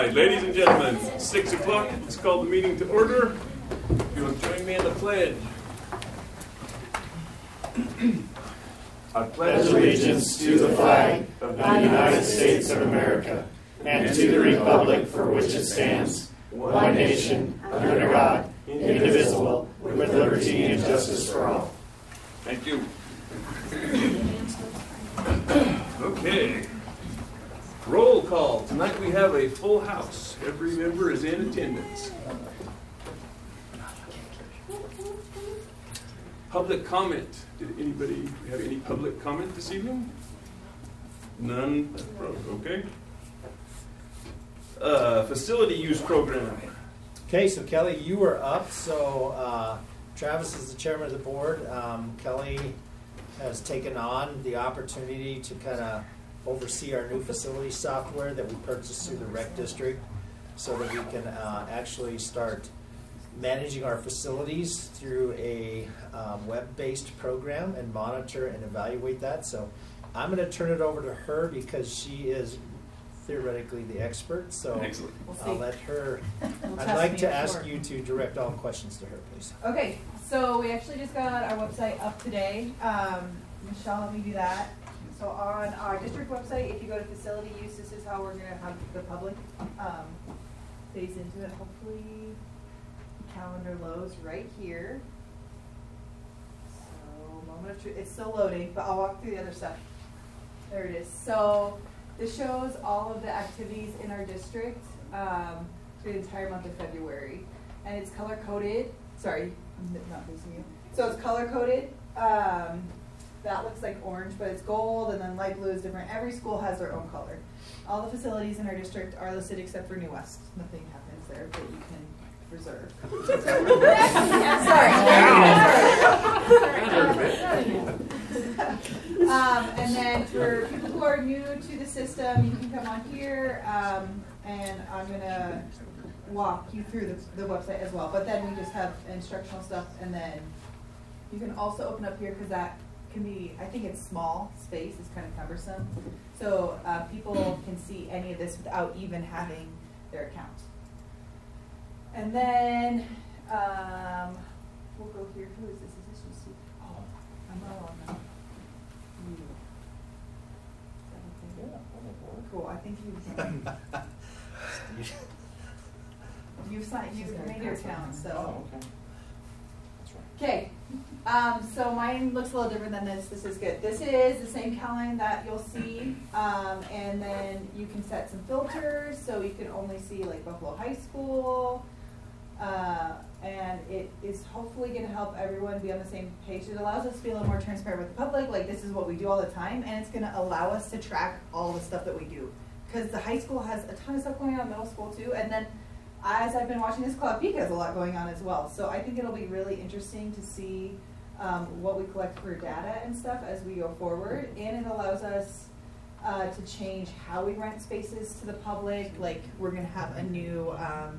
right, ladies and gentlemen, 6 o'clock. Let's call the meeting to order. If you will join me in the pledge. I pledge allegiance to the flag of the United States of America and to the republic for which it stands, one nation, under God, indivisible, with liberty and justice for all. Thank you. Okay. Roll call. Tonight we have a full house. Every member is in attendance. Public comment. Did anybody have any public comment this evening? None? Okay. Facility use program. Okay, so Kelly, you were up. So Travis is the chairman of the board. Kelly has taken on the opportunity to kind of oversee our new facility software that we purchased through the rec district so that we can actually start managing our facilities through a web-based program and monitor and evaluate that. So I'm going to turn it over to her because she is theoretically the expert. So excellent. I'll let her. I'd like to ask you to direct all questions to her, please. Okay, so we actually just got our website up today. Michelle, let me do that. So on our district website, if you go to facility use, this is how we're going to have the public phase into it. Hopefully, calendar loads right here. So, moment of truth. It's still loading, but I'll walk through the other stuff. There it is. So, this shows all of the activities in our district for the entire month of February. And it's color coded. Sorry, I'm not losing you. So, it's color coded. That looks like orange, but it's gold, and then light blue is different. Every school has their own color. All the facilities in our district are listed except for New West. Nothing happens there, but you can reserve. And then for people who are new to the system, you can come on here, and I'm going to walk you through the website as well. But then we just have instructional stuff, and then you can also open up here because that can be, I think it's small space, it's kind of cumbersome. So people can see any of this without even having their account. And then we'll go here. Who is this? Is this just oh, I'm not on that. Cool. I think you've made your account. So. Okay, so mine looks a little different than this. This is good. This is the same calendar that you'll see, and then you can set some filters, so you can only see like Buffalo High School, and it is hopefully going to help everyone be on the same page. It allows us to be a little more transparent with the public, like this is what we do all the time, and it's going to allow us to track all the stuff that we do. Because the high school has a ton of stuff going on, middle school too, and then as I've been watching this, Cloud Peak has a lot going on as well. So I think it'll be really interesting to see what we collect for data and stuff as we go forward. And it allows us to change how we rent spaces to the public. Like we're going to have a new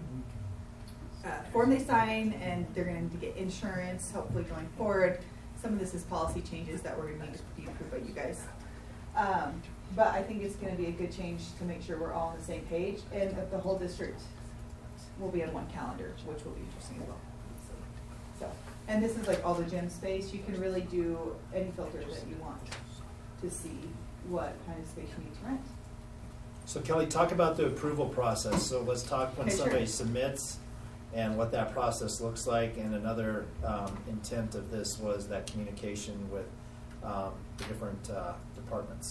form they sign, and they're going to get insurance, hopefully going forward. Some of this is policy changes that we're going to need to be approved by you guys. But I think it's going to be a good change to make sure we're all on the same page, and that the whole district will be on one calendar, which will be interesting as well. So, and this is like all the gym space. You can really do any filters that you want to see what kind of space you need to rent. So Kelly, talk about the approval process. So let's talk when somebody submits and what that process looks like. And another intent of this was that communication with the different departments.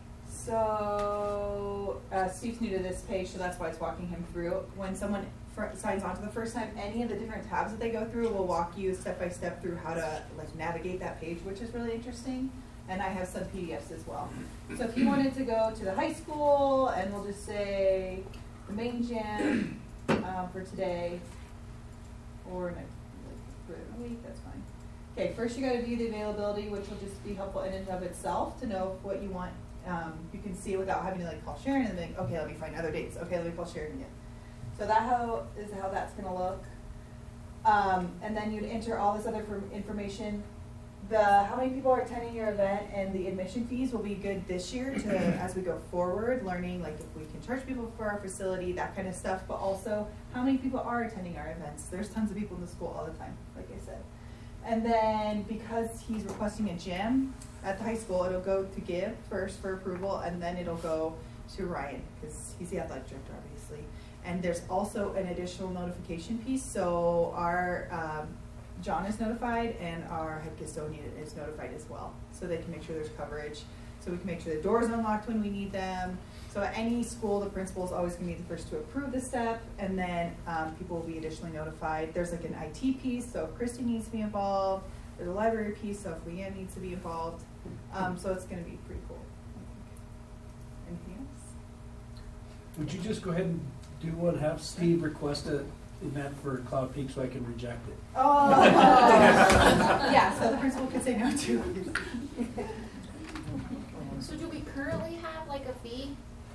So Steve's new to this page, so that's why it's walking him through. When someone signs on for the first time, any of the different tabs that they go through will walk you step by step through how to like navigate that page, which is really interesting. And I have some PDFs as well. So if you wanted to go to the high school, and we'll just say the main gym for today, or next week, that's fine. Okay, first you got to view the availability, which will just be helpful in and of itself to know what you want. You can see without having to like call Sharon and then okay, let me find other dates. Okay, let me call Sharon again. So that is how that's going to look. And then you'd enter all this other information how many people are attending your event and the admission fees will be good this year to, as we go forward, learning like if we can charge people for our facility, that kind of stuff, but also how many people are attending our events. There's tons of people in the school all the time, like I said. And then because he's requesting a gym at the high school, it'll go to Gibb first for approval, and then it'll go to Ryan, because he's the athletic director, obviously. And there's also an additional notification piece, so our, John is notified and our head custodian is notified as well, so they can make sure there's coverage, so we can make sure the doors are unlocked when we need them. So at any school, the principal is always going to be the first to approve the step, and then people will be additionally notified. There's like an IT piece, so if Christy needs to be involved. There's a library piece, so if Leanne needs to be involved. So it's going to be pretty cool. Anything else? Would you just go ahead and do one, have Steve request an event for Cloud Peak so I can reject it? Oh, yeah, so the principal could say no too. So do we currently have like a fee?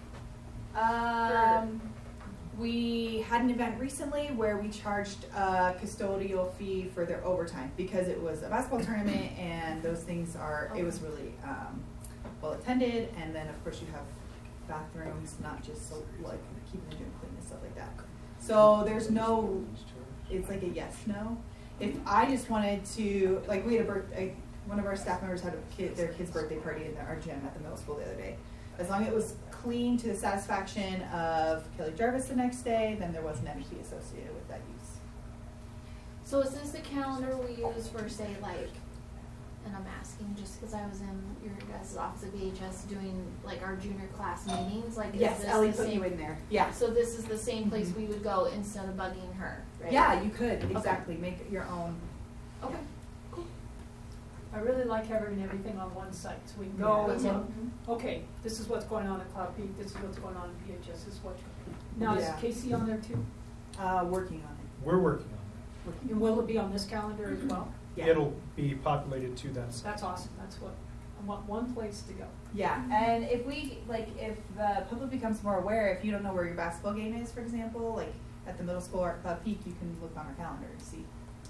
We had an event recently where we charged a custodial fee for their overtime because it was a basketball tournament and those things are, it was really well attended, and then of course you have bathrooms, not just so, like keeping them doing clean and stuff like that. So there's no, it's like a yes, no. If I just wanted to, like we had one of our staff members had their kid's birthday party in our gym at the middle school the other day. As long as it was clean to the satisfaction of Kelly Jarvis the next day, then there wasn't any fee associated with that use. So is this the calendar we use for, say, like, and I'm asking just because I was in your guys' office at VHS doing like our junior class meetings? Like, yes, is this Ellie the put same? you in there. Yeah. So this is the same place we would go instead of bugging her, right? Yeah, you could exactly make it your own. Okay. I really like having everything on one site, so we can go and look, okay, this is what's going on at Cloud Peak, this is what's going on at VHS, this is what. Now, Yeah. is Casey on there too? Working on it. We're working on And will it be on this calendar as well? it. It'll be populated to that site. That's awesome, that's what, I want one place to go. Yeah, and if if the public becomes more aware, if you don't know where your basketball game is, for example, like at the middle school or at Peak, you can look on our calendar and see.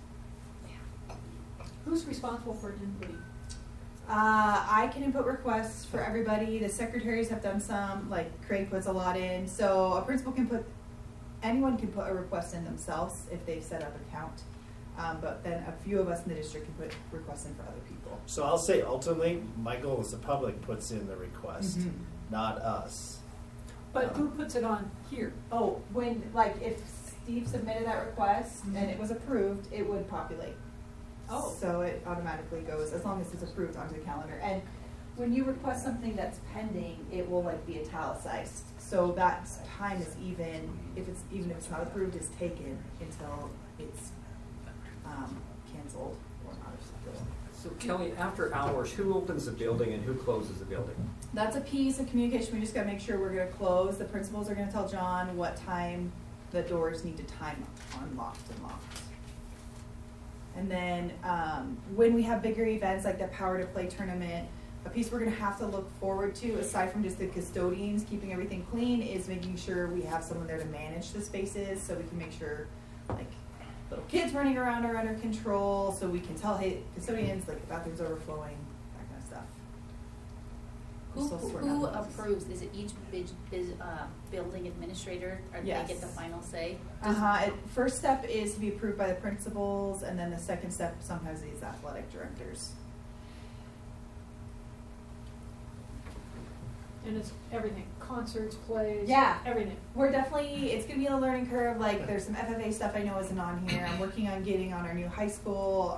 Who's responsible for inputting? I can input requests for everybody. The secretaries have done some, like Craig puts a lot in. So a principal anyone can put a request in themselves if they've set up an account. But then a few of us in the district can put requests in for other people. So I'll say ultimately, my goal is the public puts in the request, not us. But who puts it on here? Oh, if Steve submitted that request and it was approved, it would populate. Oh. So it automatically goes, as long as it's approved, onto the calendar. And when you request something that's pending, it will be italicized. So that time is even if it's not approved, is taken until it's canceled or not. So Kelly, after hours, who opens the building and who closes the building? That's a piece of communication. We just got to make sure we're going to close. The principals are going to tell John what time the doors need to time unlocked and locked. And then when we have bigger events like the Power to Play tournament, a piece we're going to have to look forward to, aside from just the custodians keeping everything clean, is making sure we have someone there to manage the spaces, so we can make sure little kids running around are under control, so we can tell, hey, custodians, the bathroom's overflowing, that kind of stuff. Who approves? Is it each building administrator, or Yes. they get the final say? First step is to be approved by the principals, and then the second step sometimes is athletic directors. And it's everything, concerts, plays, Yeah. everything. We're definitely, it's going to be a learning curve. There's some FFA stuff I know isn't on here. I'm working on getting on our new high school,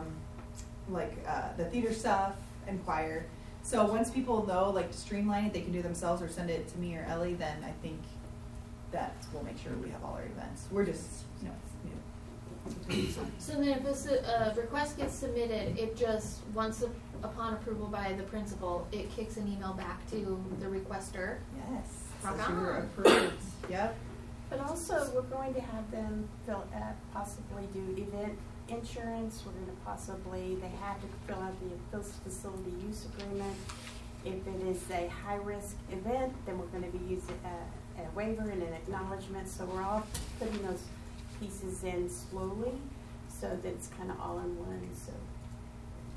the theater stuff and choir. So once people know, to streamline it, they can do it themselves or send it to me or Ellie, then I think that we'll make sure we have all our events. We're just, new. So then if this request gets submitted, it just, upon approval by the principal, it kicks an email back to the requester. Yes. Rock So you're on. approved. Yep. But also, we're going to have them possibly do event insurance. We're going to they have to fill out the facility use agreement. If it is a high-risk event, then we're going to be using a waiver and an acknowledgement. So we're all putting those pieces in slowly so that it's kind of all in one. So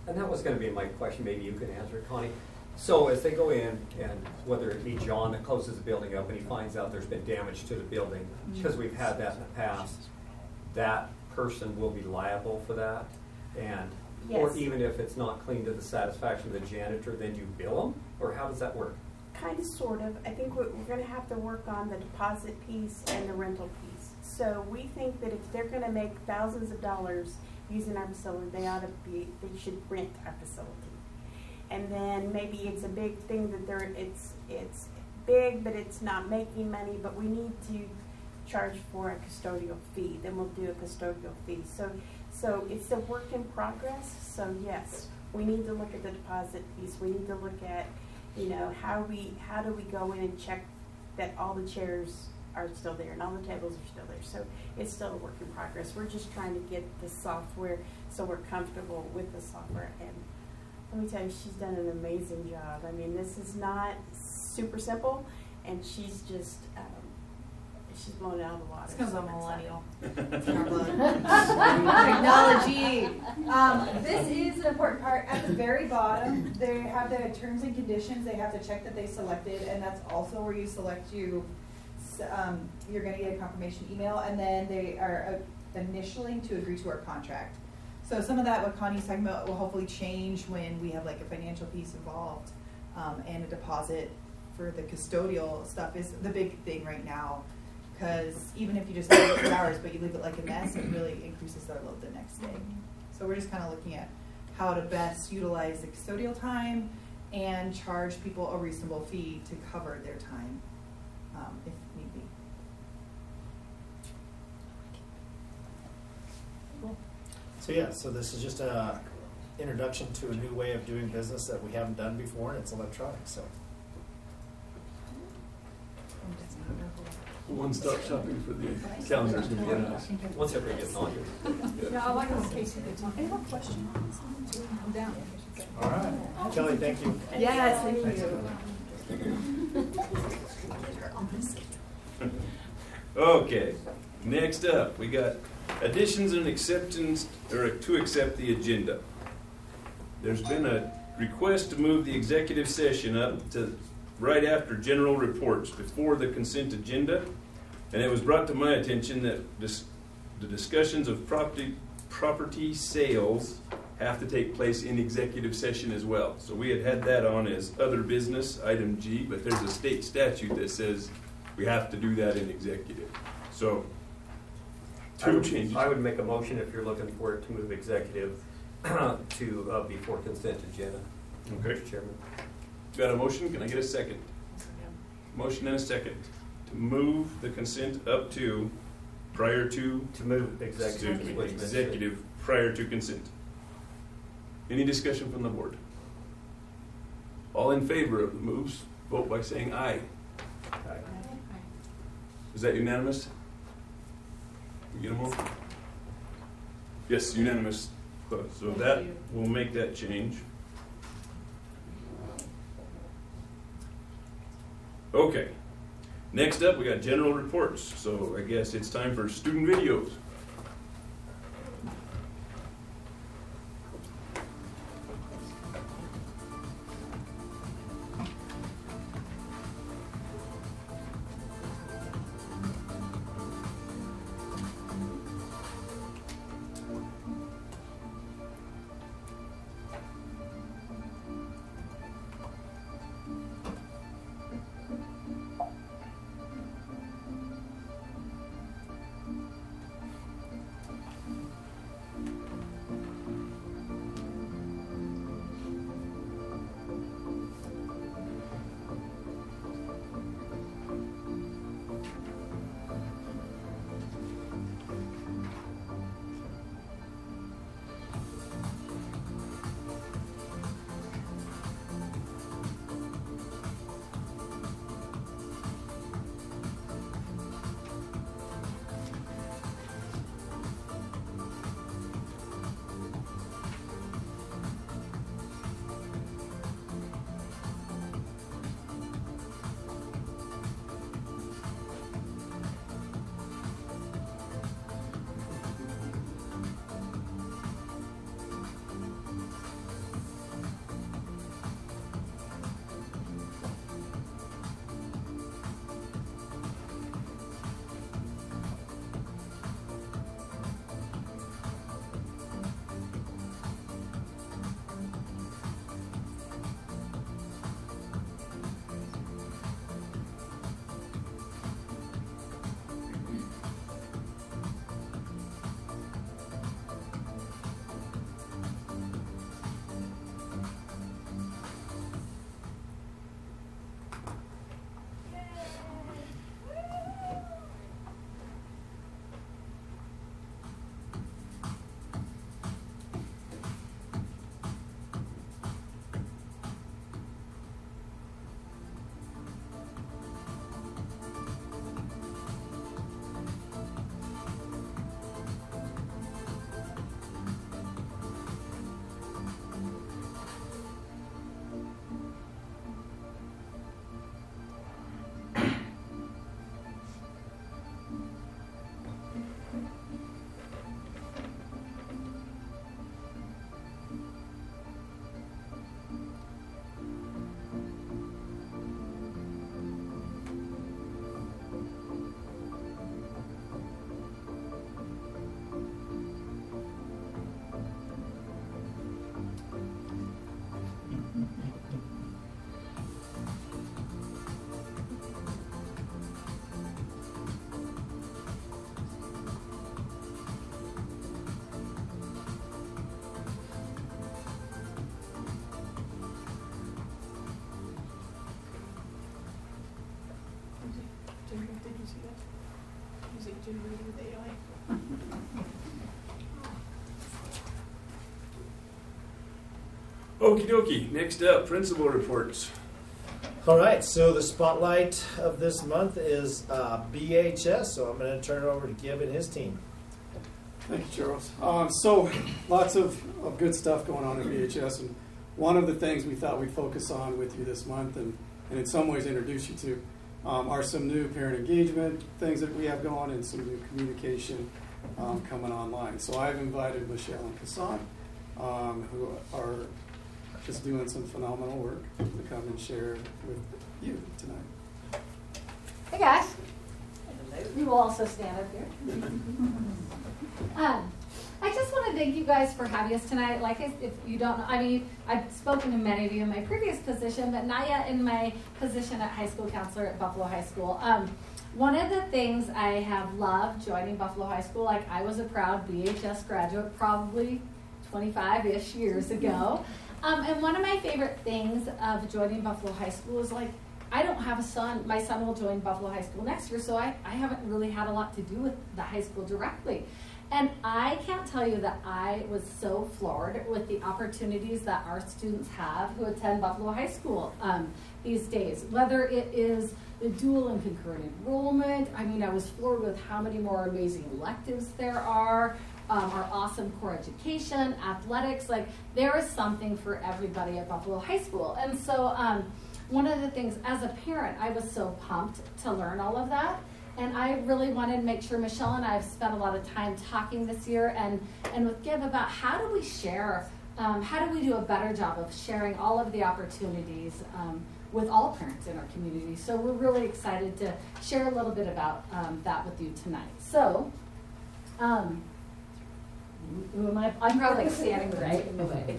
And that was gonna be my question, maybe you could answer it, Connie. So as they go in, and whether it be John that closes the building up and he finds out there's been damage to the building, because we've had that in the past, that person will be liable for that? And, or Yes. even if it's not clean to the satisfaction of the janitor, then you bill them? Or how does that work? Kind of, sort of. I think we're going to have to work on the deposit piece and the rental piece. So we think that if they're going to make thousands of dollars using our facility, they should rent our facility. And then maybe it's a big thing that it's big, but it's not making money, but we need to charge for a custodial fee. Then we'll do a custodial fee. So it's a work in progress. So yes, we need to look at the deposit piece. We need to look at, how do we go in and check that all the chairs are still there and all the tables are still there. So it's still a work in progress. We're just trying to get the software so we're comfortable with the software. And let me tell you, she's done an amazing job. I mean, this is not super simple, and she's just, she's blown it out of the water. It's because I'm a So millennial. Technology. This is an important part. At the very bottom, they have the terms and conditions. They have to check that they selected, and that's also where you select you're going to get a confirmation email, and then they are initialing to agree to our contract. So some of that, what Connie's talking about, will hopefully change when we have like a financial piece involved, and a deposit for the custodial stuff is the big thing right now. Because even if you just leave it 2 hours, but you leave it like a mess, it really increases their load the next day. So we're just kind of looking at how to best utilize the custodial time and charge people a reasonable fee to cover their time, if need be. So this is just a introduction to a new way of doing business that we haven't done before, and it's electronic. So One-stop shopping for the calendars. Once everybody gets on here. Yeah, I like it in case you get on. Any more questions? I'm down. all right, Kelly, thank you. Yes, thank you. Okay, next up, we got additions and acceptance, or to accept the agenda. There's been a request to move the executive session up to right after general reports, before the consent agenda, and it was brought to my attention that the discussions of property sales have to take place in executive session as well. So we had that on as other business, item G, but there's a state statute that says we have to do that in executive. So, two changes. I would make a motion if you're looking for it to move executive to before consent agenda. Okay. Mr. Chairman. Got a motion? Can I get a second? Motion and a second to move the consent up to prior to move executive. executive prior to consent. Any discussion from the board? All in favor of the moves, vote by saying aye. Aye. Is that unanimous? We get them all? Yes, unanimous. So that will make that change. Okay. Next up, we got general reports. So I guess it's time for student videos. usually do reading with AI. Okie dokie. Next up, principal reports. All right, so the spotlight of this month is BHS, so I'm going to turn it over to Gib and his team. Thank you, Charles. So lots of good stuff going on at BHS, and one of the things we thought we'd focus on with you this month and in some ways introduce you to are some new parent engagement things that we have going and some new communication coming online. So I've invited Michelle and Kassan, who are just doing some phenomenal work, to come and share with you tonight. Hey guys. You will also stand up here. I just want to thank you guys for having us tonight. Like, if you don't know, I mean, I've spoken to many of you in my previous position, but not yet in my position at high school counselor at Buffalo High School. One of the things I have loved joining Buffalo High School, like I was a proud BHS graduate probably 25-ish years ago. And one of my favorite things of joining Buffalo High School is like, I don't have a son. My son will join Buffalo High School next year, so I haven't really had a lot to do with the high school directly. And I can't tell you that I was so floored with the opportunities that our students have who attend Buffalo High School these days. Whether it is the dual and concurrent enrollment, I mean, I was floored with how many more amazing electives there are, our awesome core education, athletics, like there is something for everybody at Buffalo High School. And so one of the things, as a parent, I was so pumped to learn all of that. And I really wanted to make sure Michelle and I have spent a lot of time talking this year and with Gib about how do we share, how do we do a better job of sharing all of the opportunities with all parents in our community. So we're really excited to share a little bit about that with you tonight. So, who am I? I'm probably standing right in the way.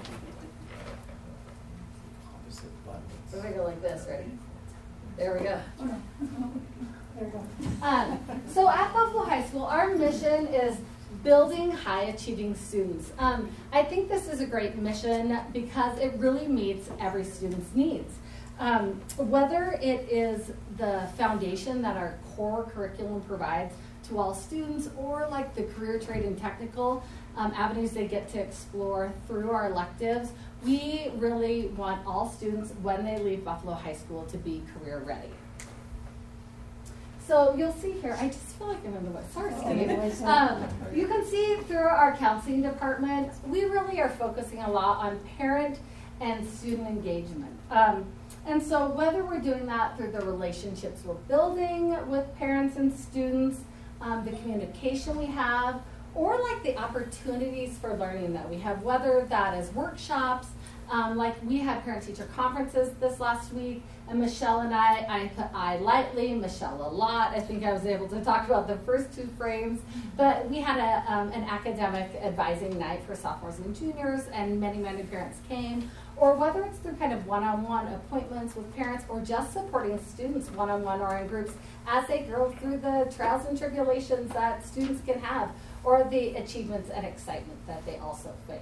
So I go like this, ready? There we go. There we go. So at Buffalo High School, our mission is building high-achieving students. I think this is a great mission because it really meets every student's needs. Whether it is the foundation that our core curriculum provides to all students or like the career, trade, and technical avenues they get to explore through our electives, we really want all students, when they leave Buffalo High School, to be career ready. So you'll see here, I just feel like I'm in the West. Sorry, Steve. You can see through our counseling department, we really are focusing a lot on parent and student engagement. And so whether we're doing that through the relationships we're building with parents and students, the communication we have, or like the opportunities for learning that we have, whether that is workshops, like we had parent-teacher conferences this last week, and Michelle and I put I lightly, Michelle a lot. I think I was able to talk about the first two frames, but we had an academic advising night for sophomores and juniors, and many, many parents came. Or whether it's through kind of one-on-one appointments with parents or just supporting students one-on-one or in groups as they go through the trials and tribulations that students can have, or the achievements and excitement that they also face.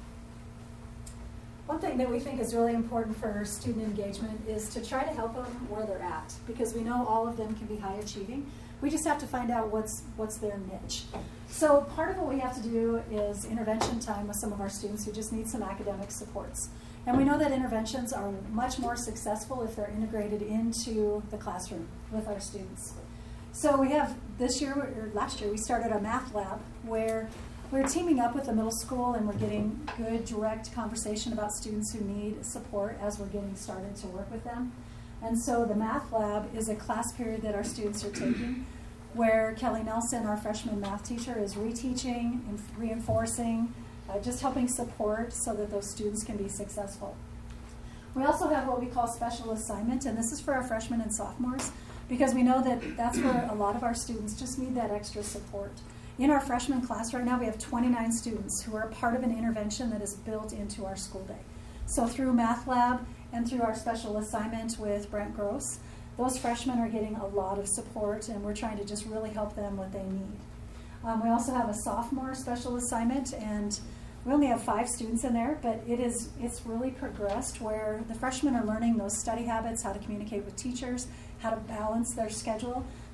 One thing that we think is really important for student engagement is to try to help them where they're at, because we know all of them can be high achieving. We just have to find out what's their niche. So part of what we have to do is intervention time with some of our students who just need some academic supports. And we know that interventions are much more successful if they're integrated into the classroom with our students. So we have this year, or last year, we started a math lab where we're teaming up with the middle school and we're getting good direct conversation about students who need support as we're getting started to work with them. And so the math lab is a class period that our students are taking where Kelly Nelson, our freshman math teacher, is reteaching and reinforcing, just helping support so that those students can be successful. We also have what we call special assignment, and this is for our freshmen and sophomores because we know that that's where a lot of our students just need that extra support. In our freshman class right now, we have 29 students who are part of an intervention that is built into our school day. So through Math Lab and through our special assignment with Brent Gross, those freshmen are getting a lot of support, and we're trying to just really help them what they need. We also have a sophomore special assignment, and we only have 5 students in there, but it's really progressed where the freshmen are learning those study habits, how to communicate with teachers, how to balance their schedule.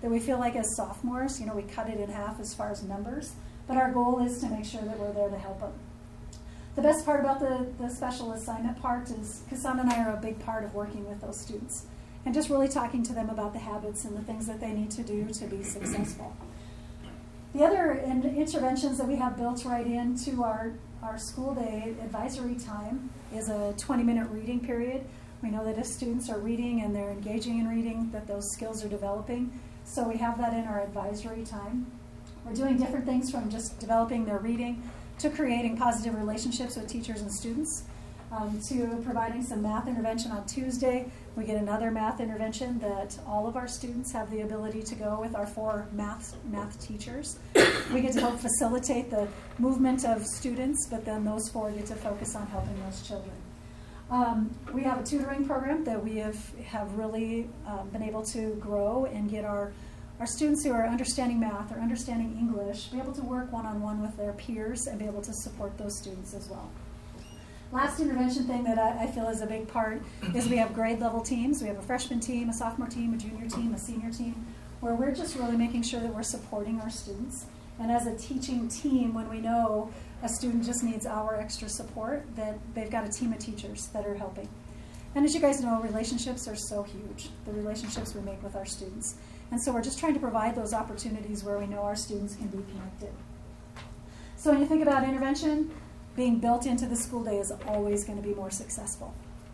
that we feel like as sophomores, we cut it in half as far as numbers, but our goal is to make sure that we're there to help them. The best part about the special assignment part is Cassandra and I are a big part of working with those students and just really talking to them about the habits and the things that they need to do to be successful. The other interventions that we have built right into our school day advisory time is a 20-minute reading period. We know that if students are reading and they're engaging in reading, that those skills are developing. So we have that in our advisory time. We're doing different things from just developing their reading to creating positive relationships with teachers and students, to providing some math intervention on Tuesday. We get another math intervention that all of our students have the ability to go with our 4 math teachers. We get to help facilitate the movement of students, but then those 4 get to focus on helping those children. We have a tutoring program that we have really been able to grow and get our students who are understanding math or understanding English be able to work one-on-one with their peers and be able to support those students as well. Last intervention thing that I feel is a big part is we have grade level teams. We have a freshman team, a sophomore team, a junior team, a senior team, where we're just really making sure that we're supporting our students. And as a teaching team, when we know a student just needs our extra support, that they've got a team of teachers that are helping. And as you guys know, relationships are so huge, the relationships we make with our students. And so we're just trying to provide those opportunities where we know our students can be connected. So when you think about intervention, being built into the school day is always going to be more successful.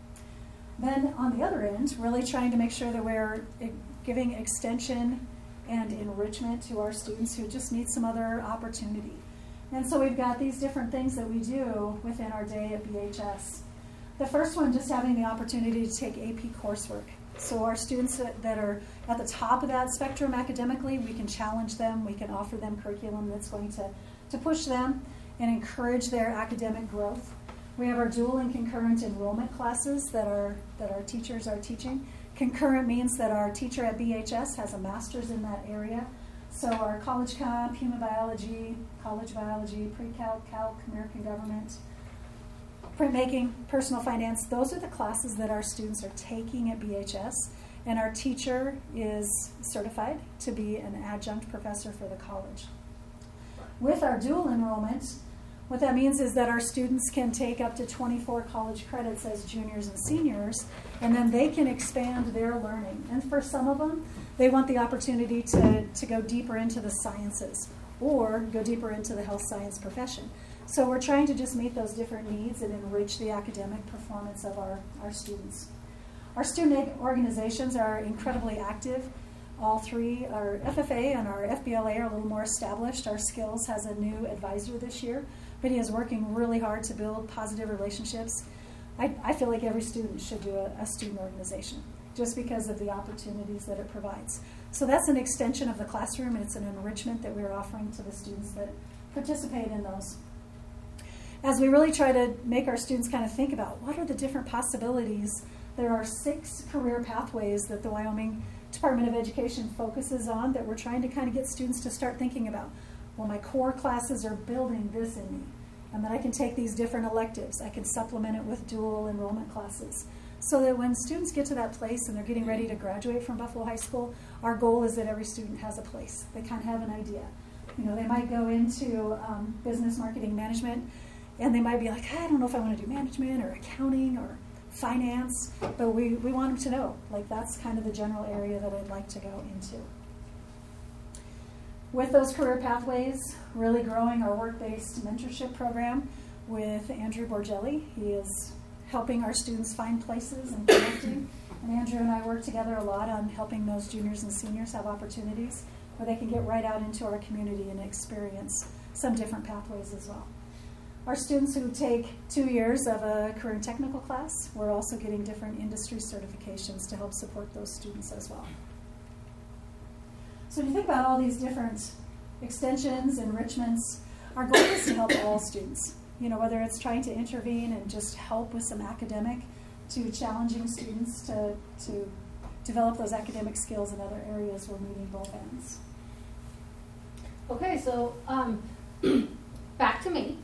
Then on the other end, really trying to make sure that we're giving extension and enrichment to our students who just need some other opportunity. And so we've got these different things that we do within our day at BHS. The first one, just having the opportunity to take AP coursework. So our students that are at the top of that spectrum academically, we can challenge them, we can offer them curriculum that's going to push them and encourage their academic growth. We have our dual and concurrent enrollment classes that our teachers are teaching. Concurrent means that our teacher at BHS has a master's in that area. So our college comp, human biology, college biology, pre-calc, calc, American government, printmaking, personal finance, those are the classes that our students are taking at BHS. And our teacher is certified to be an adjunct professor for the college. With our dual enrollment, what that means is that our students can take up to 24 college credits as juniors and seniors, and then they can expand their learning. And for some of them, they want the opportunity to go deeper into the sciences or go deeper into the health science profession. So we're trying to just meet those different needs and enrich the academic performance of our students. Our student organizations are incredibly active. All 3, our FFA and our FBLA are a little more established. Our Skills has a new advisor this year, but he is working really hard to build positive relationships. I feel like every student should do a student organization just because of the opportunities that it provides. So that's an extension of the classroom, and it's an enrichment that we're offering to the students that participate in those. As we really try to make our students kind of think about what are the different possibilities, there are 6 career pathways that the Wyoming Department of Education focuses on that we're trying to kind of get students to start thinking about. Well, my core classes are building this in me, and then I can take these different electives. I can supplement it with dual enrollment classes. So that when students get to that place and they're getting ready to graduate from Buffalo High School, our goal is that every student has a place. They kind of have an idea. You know, they might go into business marketing management, and they might be like, I don't know if I want to do management or accounting or finance, but we want them to know, like, that's kind of the general area that I'd like to go into. With those career pathways, really growing our work-based mentorship program with Andrew Borgelli. He is helping our students find places and connecting. And Andrew and I work together a lot on helping those juniors and seniors have opportunities where they can get right out into our community and experience some different pathways as well. Our students who take 2 years of a career and technical class, we're also getting different industry certifications to help support those students as well. So when you think about all these different extensions, enrichments, our goal is to help all students. You know, whether it's trying to intervene and just help with some academic, to challenging students to develop those academic skills in other areas, we're meeting both ends. Okay, so back to me.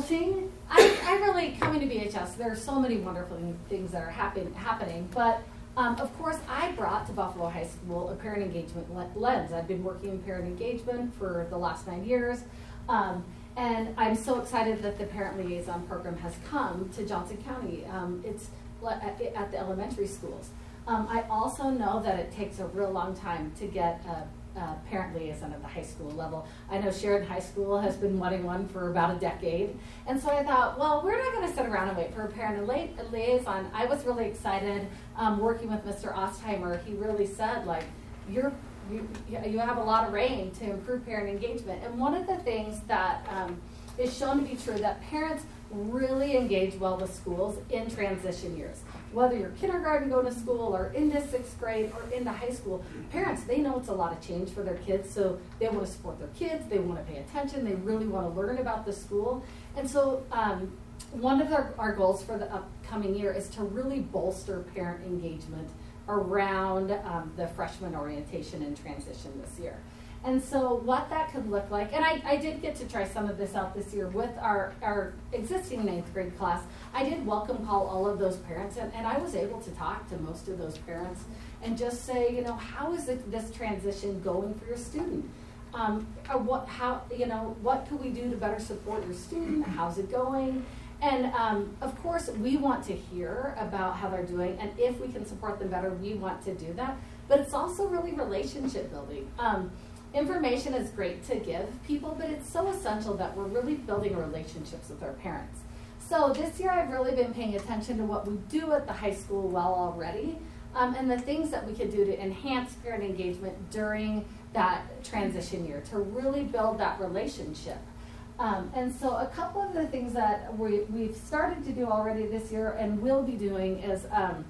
I really, coming to BHS, there are so many wonderful things that are happening, but Of course, I brought to Buffalo High School a parent engagement lens. I've been working in parent engagement for the last 9 years. And I'm so excited that the Parent Liaison Program has come to Johnson County. It's at the elementary schools. I also know that it takes a real long time to get a parent liaison at the high school level. I know Sheridan High School has been wanting one for about a decade. And so I thought, well, we're not going to sit around and wait for a parent liaison. I was really excited working with Mr. Ostheimer. He really said, like, you have a lot of reign to improve parent engagement. And one of the things that is shown to be true, that parents really engage well with schools in transition years. Whether you're kindergarten going to school or into 6th grade or into high school, parents, they know it's a lot of change for their kids, so they want to support their kids, they want to pay attention, they really want to learn about the school. And so one of our goals for the upcoming year is to really bolster parent engagement around the freshman orientation and transition this year. And so what that could look like, and I did get to try some of this out this year with our existing 9th grade class. I did welcome call all of those parents, and I was able to talk to most of those parents and just say, you know, how is this transition going for your student? What could we do to better support your student? How's it going? And of course, we want to hear about how they're doing, and if we can support them better, we want to do that. But it's also really relationship building. Information is great to give people, but it's so essential that we're really building relationships with our parents. So this year I've really been paying attention to what we do at the high school well already, and the things that we could do to enhance parent engagement during that transition year, to really build that relationship. And so a couple of the things that we've started to do already this year and will be doing is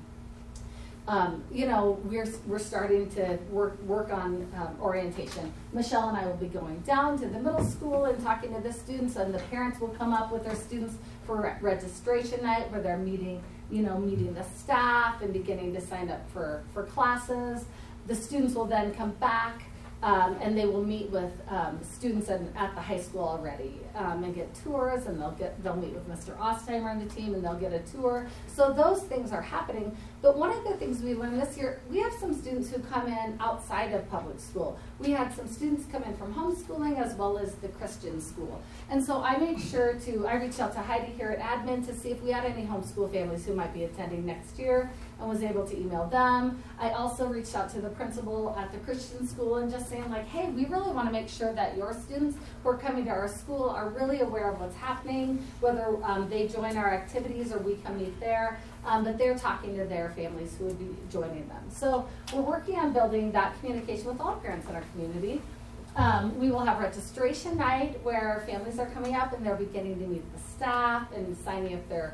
we're starting to work on orientation. Michelle and I will be going down to the middle school and talking to the students, and the parents will come up with their students for registration night, where they're meeting the staff and beginning to sign up for classes. The students will then come back and they will meet with students at the high school already and get tours, and they'll meet with Mr. Ostheimer and the team, and they'll get a tour. So those things are happening. But one of the things we learned this year, we have some students who come in outside of public school. We had some students come in from homeschooling as well as the Christian school. And so I reached out to Heidi here at admin to see if we had any homeschool families who might be attending next year, and was able to email them. I also reached out to the principal at the Christian school and just saying, like, hey, we really want to make sure that your students who are coming to our school are really aware of what's happening, whether they join our activities or we come meet there, but they're talking to their families who would be joining them. So we're working on building that communication with all parents in our community. We will have registration night where families are coming up and they're beginning to meet the staff and signing up their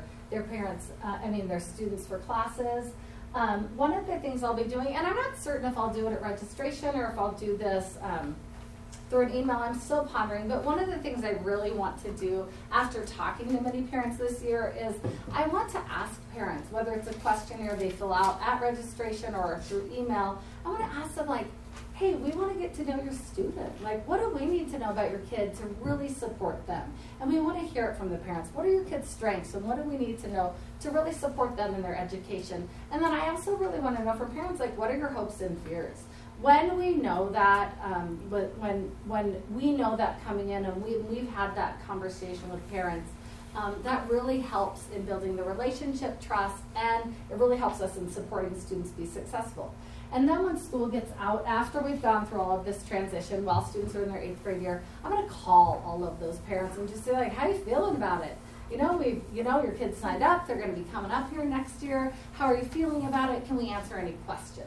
their students for classes. One of the things I'll be doing, and I'm not certain if I'll do it at registration or if I'll do this through an email, I'm still pondering, but one of the things I really want to do after talking to many parents this year is I want to ask parents, whether it's a questionnaire they fill out at registration or through email, I want to ask them, like, hey, we want to get to know your student. Like, what do we need to know about your kid to really support them? And we want to hear it from the parents. What are your kids' strengths, and what do we need to know to really support them in their education? And then I also really want to know from parents, like, what are your hopes and fears? When we know that, when we know that coming in, and we've had that conversation with parents, that really helps in building the relationship, trust, and it really helps us in supporting students be successful. And then when school gets out, after we've gone through all of this transition, while students are in their 8th grade year, I'm going to call all of those parents and just say, like, how are you feeling about it? Your kids signed up, they're going to be coming up here next year. How are you feeling about it? Can we answer any questions?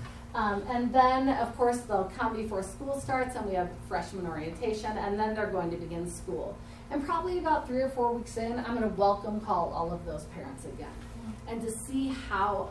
And then, of course, they'll come before school starts, and we have freshman orientation, and then they're going to begin school. And probably about 3 or 4 weeks in, I'm going to welcome call all of those parents again, and to see how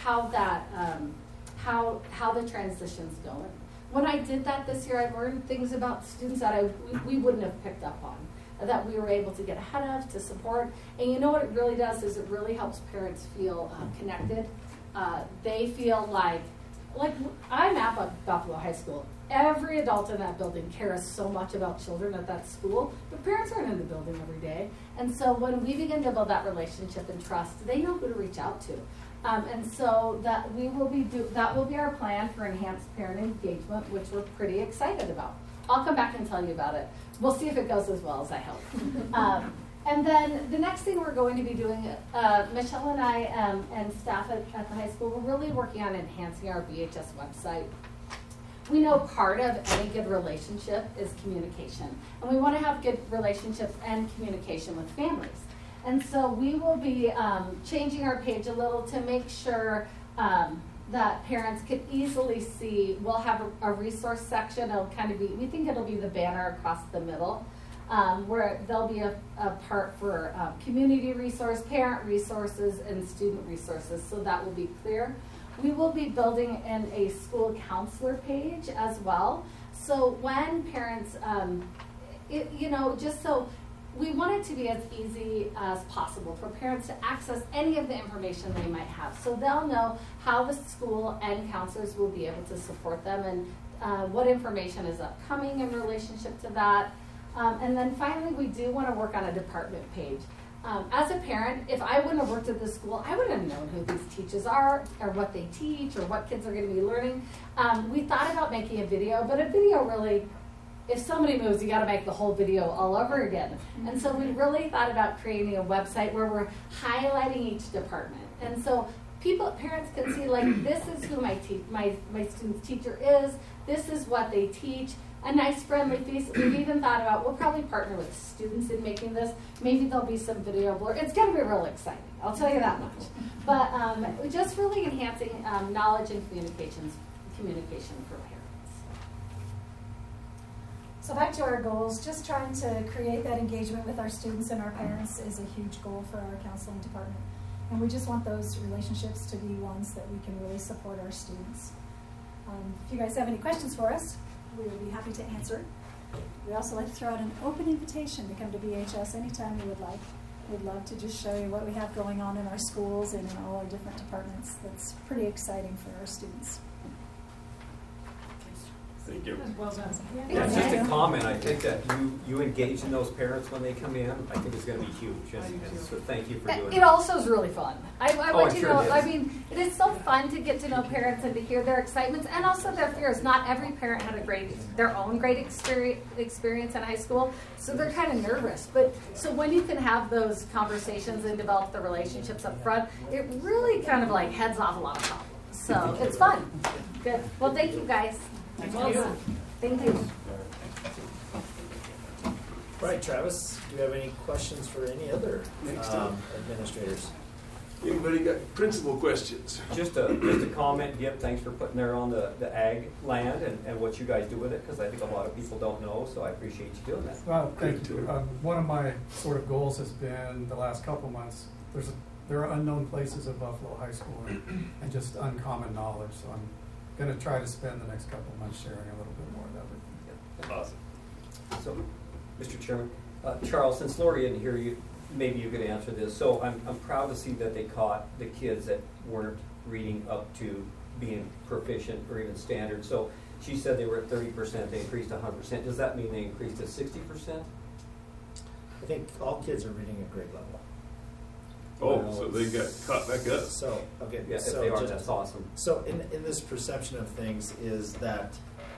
the transition's going. When I did that this year, I learned things about students that we wouldn't have picked up on, that we were able to get ahead of, to support. And you know what it really does is it really helps parents feel connected. They feel like I'm at Buffalo High School. Every adult in that building cares so much about children at that school, but parents aren't in the building every day. And so when we begin to build that relationship and trust, they know who to reach out to. And so that that will be our plan for enhanced parent engagement, which we're pretty excited about. I'll come back and tell you about it. We'll see if it goes as well as I hope. And then the next thing we're going to be doing, Michelle and I and staff at the high school, we're really working on enhancing our BHS website. We know part of any good relationship is communication, and we want to have good relationships and communication with families. And so we will be changing our page a little to make sure that parents can easily see. We'll have a resource section. It'll kind of be, we think it'll be the banner across the middle, where there'll be a part for community resource, parent resources, and student resources, so that will be clear. We will be building in a school counselor page as well. So when parents, just so we want it to be as easy as possible for parents to access any of the information they might have. So they'll know how the school and counselors will be able to support them and what information is upcoming in relationship to that. And then finally, we do want to work on a department page. As a parent, if I wouldn't have worked at this school, I wouldn't have known who these teachers are or what they teach or what kids are going to be learning. We thought about making a video, but a video really, if somebody moves, you got to make the whole video all over again. And so we really thought about creating a website where we're highlighting each department. And so parents can see, like, this is who my student's teacher is, this is what they teach. A nice friendly face. We've even thought about, we'll probably partner with students in making this. Maybe there'll be some video blur. It's going to be real exciting, I'll tell you that much. But just really enhancing knowledge and communication for parents. So back to our goals, just trying to create that engagement with our students and our parents is a huge goal for our counseling department. And we just want those relationships to be ones that we can really support our students. If you guys have any questions for us, we would be happy to answer. We also like to throw out an open invitation to come to BHS anytime you would like. We'd love to just show you what we have going on in our schools and in all our different departments. That's pretty exciting for our students. Thank you. Well done. Yeah, just a comment. I think that you engage in those parents when they come in. I think it's going to be huge. And so thank you for doing it. It also is really fun. I want you to know, it is. I mean, it is so fun to get to know parents and to hear their excitements and also their fears. Not every parent had their own great experience in high school, so they're kind of nervous. But so when you can have those conversations and develop the relationships up front, it really kind of like heads off a lot of problems. So it's fun. Good. Well, thank you guys. Thank you. Thank you. Right, Travis, do you have any questions for any other administrators? Anybody got principal questions? Just a comment, Gip, thanks for putting there on the ag land and what you guys do with it, because I think a lot of people don't know, so I appreciate you doing that. Well, thank you. One of my sort of goals has been the last couple months, there are unknown places at Buffalo High School and just uncommon knowledge, so I'm going to try to spend the next couple of months sharing a little bit more of everything. Awesome. So, Mr. Chairman, Charles, since Lori isn't here, maybe you could answer this. So I'm proud to see that they caught the kids that weren't reading up to being proficient or even standard. So she said they were at 30%, they increased to 100%. Does that mean they increased to 60%? I think all kids are reading at grade level. Oh, so they got caught back up. So, okay. Yeah, so if they are, that's awesome. So in this perception of things is that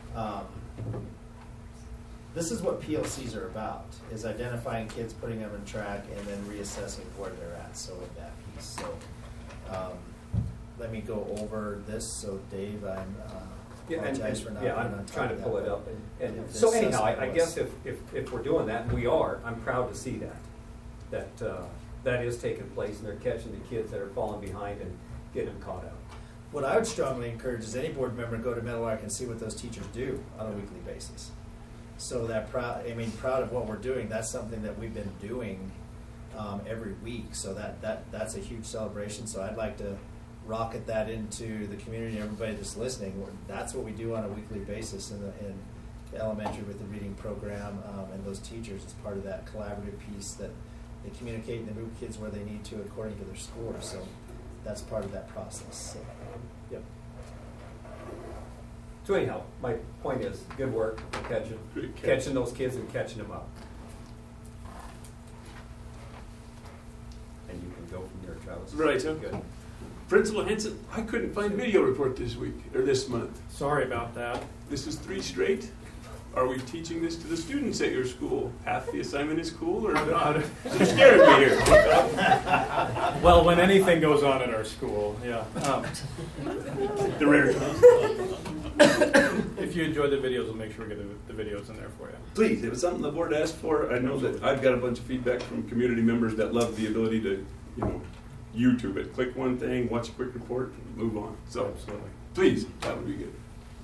this is what PLCs are about, is identifying kids, putting them in track, and then reassessing where they're at, so in that piece. So let me go over this. So Dave, I'm apologize for not being on I'm top trying to of pull that, it up. but And the so anyhow, I assessment guess was- if we're doing that, and we are, I'm proud to see that is taking place, and they're catching the kids that are falling behind and getting them caught up. What I would strongly encourage is any board member to go to Meadowlark and see what those teachers do on a weekly basis. So that proud of what we're doing. That's something that we've been doing every week. So that's a huge celebration. So I'd like to rocket that into the community and everybody that's listening. That's what we do on a weekly basis in the elementary with the reading program, and those teachers as part of that collaborative piece that they communicate and they move kids where they need to according to their scores. So that's part of that process. So, yep. So anyhow, my point is, good work, catching those kids and catching them up. And you can go from there, Travis. Right. Good. Principal Henson, I couldn't find video report this week, or this month. Sorry about that. This is 3 straight? Are we teaching this to the students at your school? Half the assignment is cool or not? You're scaring me here. Well, when anything goes on at our school, yeah. The rare If you enjoy the videos, we'll make sure we get the videos in there for you. Please, it was something the board asked for. I know that I've got a bunch of feedback from community members that love the ability to, YouTube it. Click one thing, watch a quick report, and move on. So, Absolutely. please, that would be good.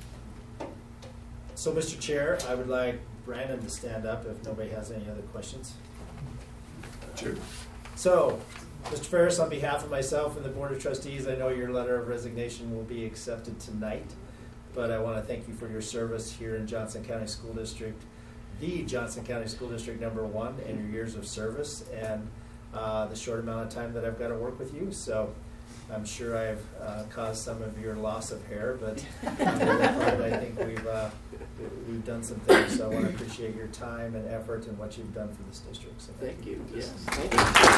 So, Mr. Chair, I would like Brandon to stand up if nobody has any other questions. Sure. So, Mr. Ferris, on behalf of myself and the Board of Trustees, I know your letter of resignation will be accepted tonight, but I want to thank you for your service here in Johnson County School District, the Johnson County School District #1, and your years of service and the short amount of time that I've got to work with you. So I'm sure I've caused some of your loss of hair, but I think we've done some things. So I want to appreciate your time and effort and what you've done for this district. So thank you. Yes. Thank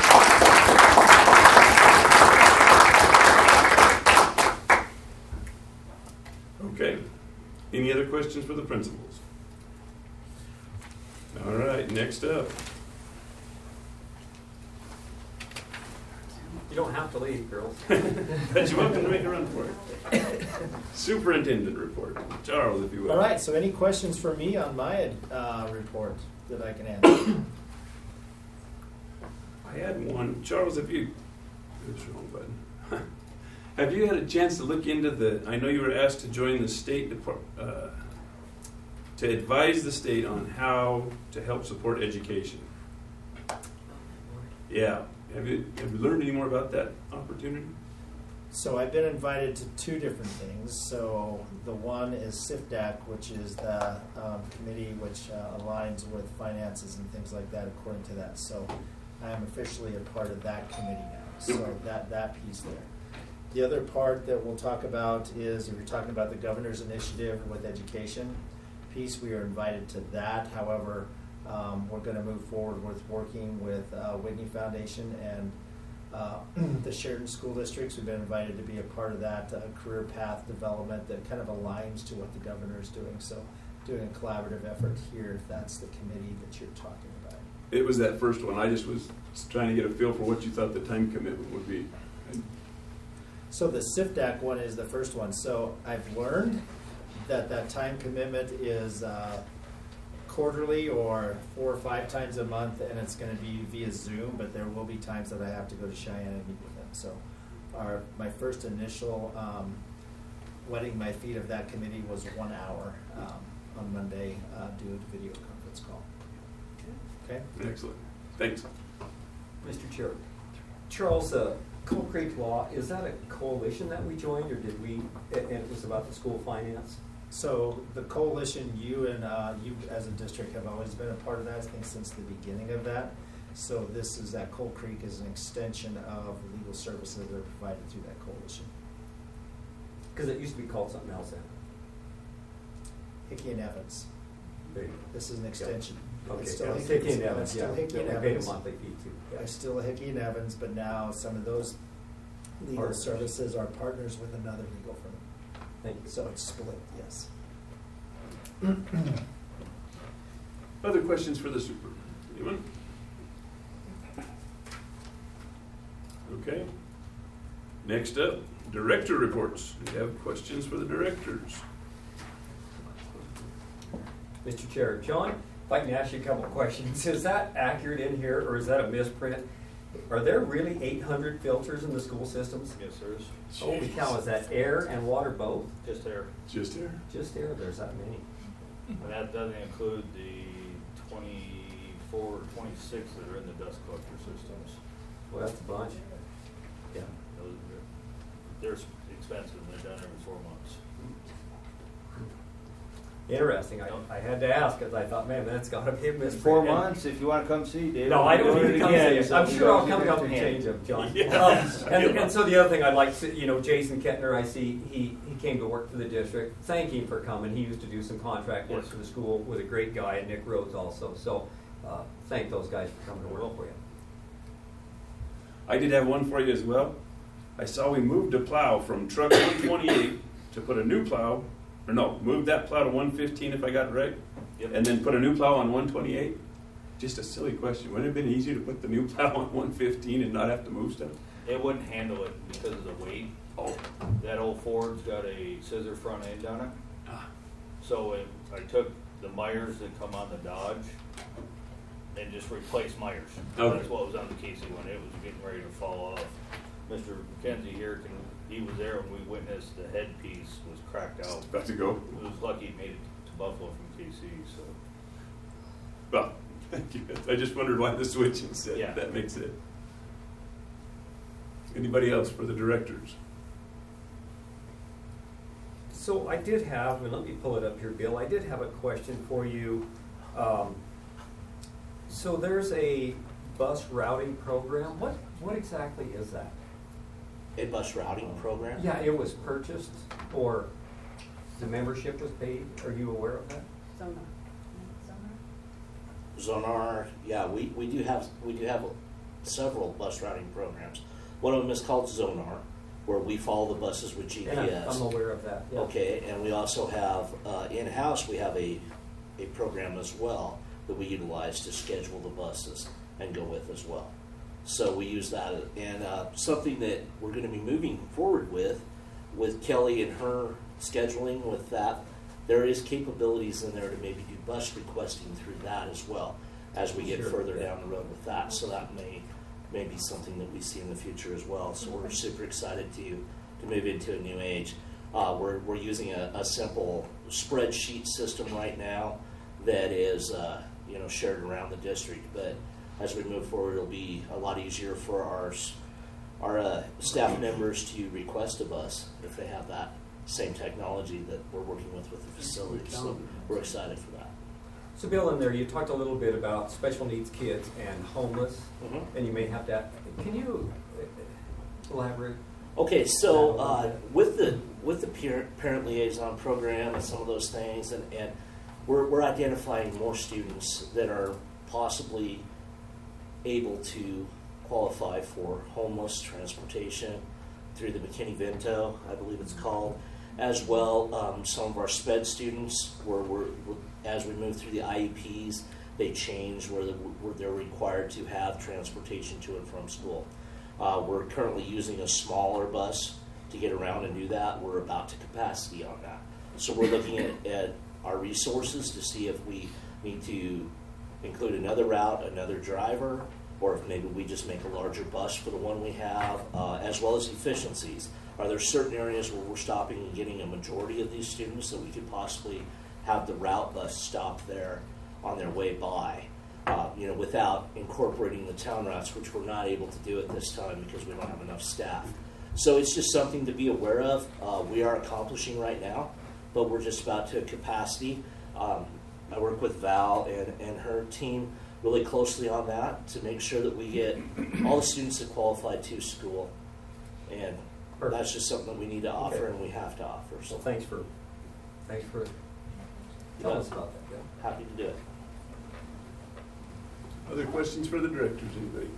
you. Okay. Any other questions for the principals? All right, next up. You don't have to leave, girls. But you're welcome to make a run for it. Superintendent report. Charles, if you will. All right, so any questions for me on my report that I can answer? I had one. Charles, oops, wrong button. Have you had a chance to look into I know you were asked to join the State Department, to advise the state on how to help support education. Yeah. Have you learned any more about that opportunity? So I've been invited to 2 different things. So the one is SIFDAC, which is the committee which aligns with finances and things like that according to that. So I am officially a part of that committee now. So that piece there. The other part that we'll talk about is, if you're talking about the governor's initiative with education piece, we are invited to that. However, we're going to move forward with working with Whitney Foundation and the Sheridan School Districts. We've been invited to be a part of that career path development that kind of aligns to what the governor is doing. So doing a collaborative effort here, if that's the committee that you're talking about. It was that first one. I just was trying to get a feel for what you thought the time commitment would be. So the SIFDAC one is the first one. So I've learned that time commitment is quarterly or 4 or 5 times a month, and it's going to be via Zoom, but there will be times that I have to go to Cheyenne and meet with them. So my first initial wetting my feet of that committee was 1 hour on Monday, do a video conference call. Okay? Excellent. Thanks. Mr. Chair. Charles, Coal Creek Law, is that a coalition that we joined, or did we, and it was about the school finance? So the coalition, you as a district have always been a part of that, I think since the beginning of that. So this is that Coal Creek is an extension of legal services that are provided through that coalition. Because it used to be called something else then. Hickey and Evans. There you go. This is an extension. Okay, It's still Hickey and Evans, still yeah. Hickey and We paid a Evans. monthly fee too. Yeah. I still Hickey and Evans, but now some of those legal Partners. services are partners with another legal firm. Thank you. So it's split, yes. Other questions for the super? Anyone? Okay. Next up, director reports. We have questions for the directors. Mr. Chair, John, if I can ask you a couple of questions. Is that accurate in here, or is that a misprint? Are there really 800 filters in the school systems? Yes, there is. Holy cow, is that air and water both? Just air. Just air? Just air, there's that many. And that doesn't include the 24 or 26 that are in the dust collector systems. Well, that's a bunch. Yeah. They're expensive, and they're done every 4 months. Interesting. I had to ask because I thought, man, that's got to be a misprint. 4 months, if you want to come see David. No, I don't need to come again, see. I'm sure I'll come up and change them, John. And so the other thing I'd like to, Jason Kettner, I see he came to work for the district. Thank him for coming. He used to do some contract work for the school with a great guy, and Nick Rhodes also. So thank those guys for coming to work for you. I did have one for you as well. I saw we moved a plow from truck 128 to put a new plow, or no, moved that plow to 115 if I got it right, Yep. and then put a new plow on 128. Just a silly question. Wouldn't it have been easier to put the new plow on 115 and not have to move stuff? It wouldn't handle it because of the weight. Oh. That old Ford's got a scissor front end on it. Ah. So I took the Myers that come on the Dodge and just replaced Myers. Okay. That's what was on the Casey one. It was getting ready to fall off. Mr. McKenzie here, he was there when we witnessed the headpiece was cracked out. About to go. It was lucky he made it to Buffalo from KC, so. Well, thank you. I just wondered why the switch instead. Yeah. That makes it. Anybody else for the directors? So I did have, and let me pull it up here, Bill. I did have a question for you. So there's a bus routing program. What exactly is that? A bus routing program? Yeah, it was purchased, or the membership was paid. Are you aware of that? Zonar, yeah, we do have several bus routing programs. One of them is called Zonar, where we follow the buses with GPS. Yeah, I'm aware of that. Yeah. Okay, and we also have in-house, we have a program as well that we utilize to schedule the buses and go with as well. So we use that, and something that we're going to be moving forward with Kelly and her scheduling with that, there is capabilities in there to maybe do bus requesting through that as well as we get further down the road with that. So that may be something that we see in the future as well. So we're super excited to move into a new age. We're using a simple spreadsheet system right now that is shared around the district, but as we move forward, it'll be a lot easier for our staff members to request a bus if they have that same technology that we're working with the facility. So we're excited for that. So Bill, in there, you talked a little bit about special needs kids and homeless, and you may have to. Can you elaborate? Okay, so with the parent liaison program and some of those things, and we're identifying more students that are possibly able to qualify for homeless transportation through the McKinney-Vento, I believe it's called, as well. Some of our SPED students, as we move through the IEPs, they change where they're required to have transportation to and from school. We're currently using a smaller bus to get around and do that. We're about to capacity on that. So we're looking at our resources to see if we need to include another route, another driver, or if maybe we just make a larger bus for the one we have, as well as efficiencies. Are there certain areas where we're stopping and getting a majority of these students that we could possibly have the route bus stop there on their way by, without incorporating the town routes, which we're not able to do at this time because we don't have enough staff. So it's just something to be aware of. We are accomplishing right now, but we're just about to capacity. I work with Val and her team really closely on that to make sure that we get all the students that qualify to school. And that's just something that we need to offer and we have to offer. So thanks for telling us about that. Yeah. Happy to do it. Other questions for the directors, anybody?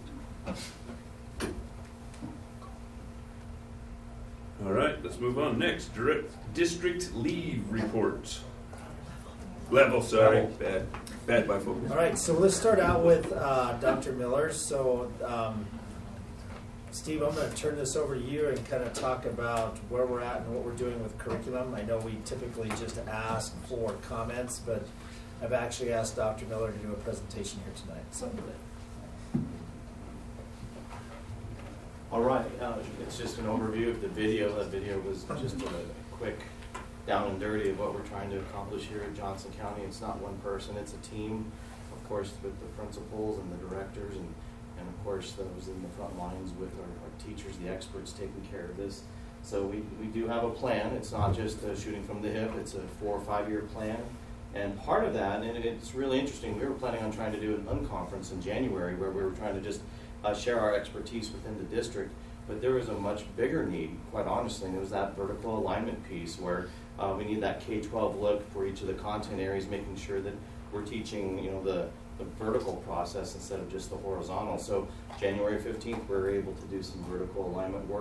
All right, let's move on. Next, district leave reports. Level, sorry. Bad by focus. All right, so let's start out with Dr. Miller. So, Steve, I'm going to turn this over to you and kind of talk about where we're at and what we're doing with curriculum. I know we typically just ask for comments, but I've actually asked Dr. Miller to do a presentation here tonight. So. All right, it's just an overview of the video. That video was just a quick down and dirty of what we're trying to accomplish here at Johnson County. It's not one person, it's a team, of course, with the principals and the directors and of course those in the front lines with our teachers, the experts taking care of this. So we do have a plan. It's not just shooting from the hip, it's a 4 or 5 year plan. And part of that, and it's really interesting, we were planning on trying to do an unconference in January where we were trying to just share our expertise within the district, but there was a much bigger need, quite honestly, and it was that vertical alignment piece where we need that K-12 look for each of the content areas, making sure that we're teaching the vertical process instead of just the horizontal. So January 15th, we were able to do some vertical alignment work,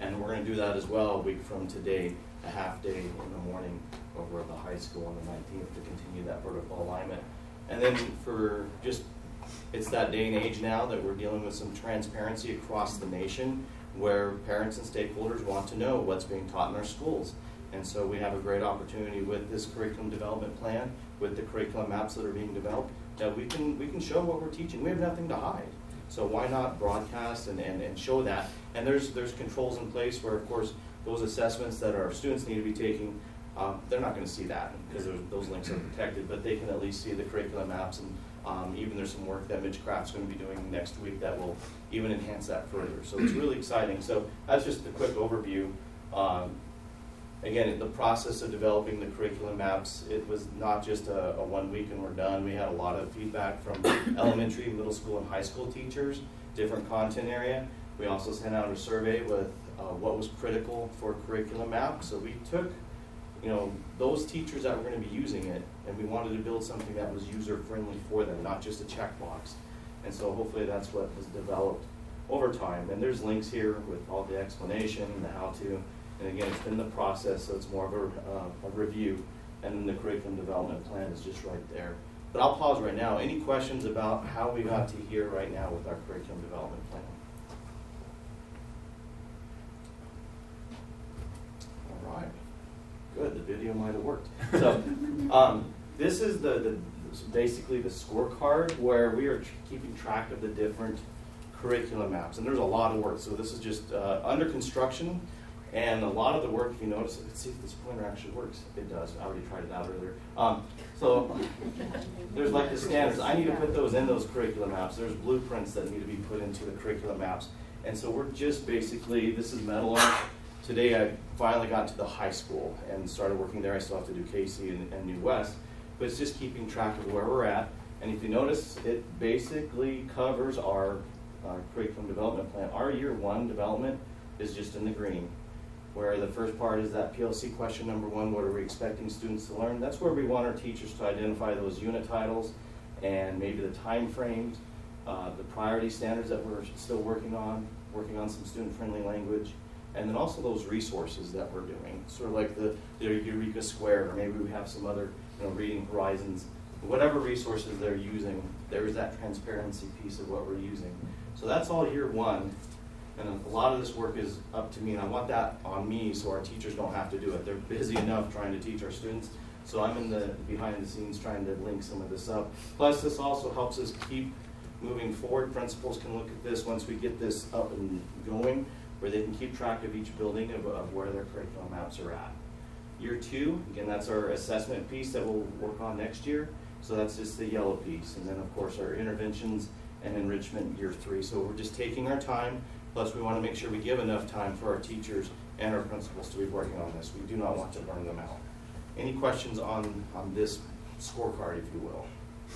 And we're going to do that as well a week from today, a half day in the morning over at the high school on the 19th to continue that vertical alignment. And then for just, it's that day and age now that we're dealing with some transparency across the nation where parents and stakeholders want to know what's being taught in our schools. And so we have a great opportunity with this curriculum development plan, with the curriculum maps that are being developed, that we can show what we're teaching. We have nothing to hide. So why not broadcast and show that? And there's controls in place where, of course, those assessments that our students need to be taking, they're not going to see that because those links are protected, but they can at least see the curriculum maps, and even there's some work that Mitch Craft's going to be doing next week that will even enhance that further. So it's really exciting. So that's just a quick overview. Again, the process of developing the curriculum maps, it was not just a 1 week and we're done. We had a lot of feedback from elementary, middle school, and high school teachers, different content area. We also sent out a survey with what was critical for a curriculum map. So we took, those teachers that were going to be using it, and we wanted to build something that was user-friendly for them, not just a checkbox. And so hopefully that's what was developed over time. And there's links here with all the explanation and the how-to. And again, it's been the process, so it's more of a review. And then the curriculum development plan is just right there. But I'll pause right now. Any questions about how we got to here right now with our curriculum development plan? All right. Good, the video might have worked. So this is basically the scorecard where we are keeping track of the different curriculum maps. And there's a lot of work. So this is just under construction. And a lot of the work, if you notice, let's see if this pointer actually works. It does. I already tried it out earlier. So there's like the standards. I need to put those in those curriculum maps. There's blueprints that need to be put into the curriculum maps. And so we're just basically, this is Metal Arch. Today I finally got to the high school and started working there. I still have to do Casey and New West. But it's just keeping track of where we're at. And if you notice, it basically covers our curriculum development plan. Our year 1 development is just in the green, where the first part is that PLC question number 1, what are we expecting students to learn? That's where we want our teachers to identify those unit titles and maybe the time frames, the priority standards that we're still working on some student-friendly language, and then also those resources that we're doing, sort of like the Eureka Square, or maybe we have some other, Reading Horizons. Whatever resources they're using, there is that transparency piece of what we're using. So that's all year 1. And a lot of this work is up to me, and I want that on me so our teachers don't have to do it. They're busy enough trying to teach our students, so I'm in the behind the scenes trying to link some of this up. Plus, this also helps us keep moving forward. Principals can look at this once we get this up and going, where they can keep track of each building of where their curriculum maps are at. Year 2, again, that's our assessment piece that we'll work on next year. So that's just the yellow piece. And then, of course, our interventions and enrichment year 3. So we're just taking our time. Plus, we want to make sure we give enough time for our teachers and our principals to be working on this. We do not want to burn them out. Any questions on this scorecard, if you will?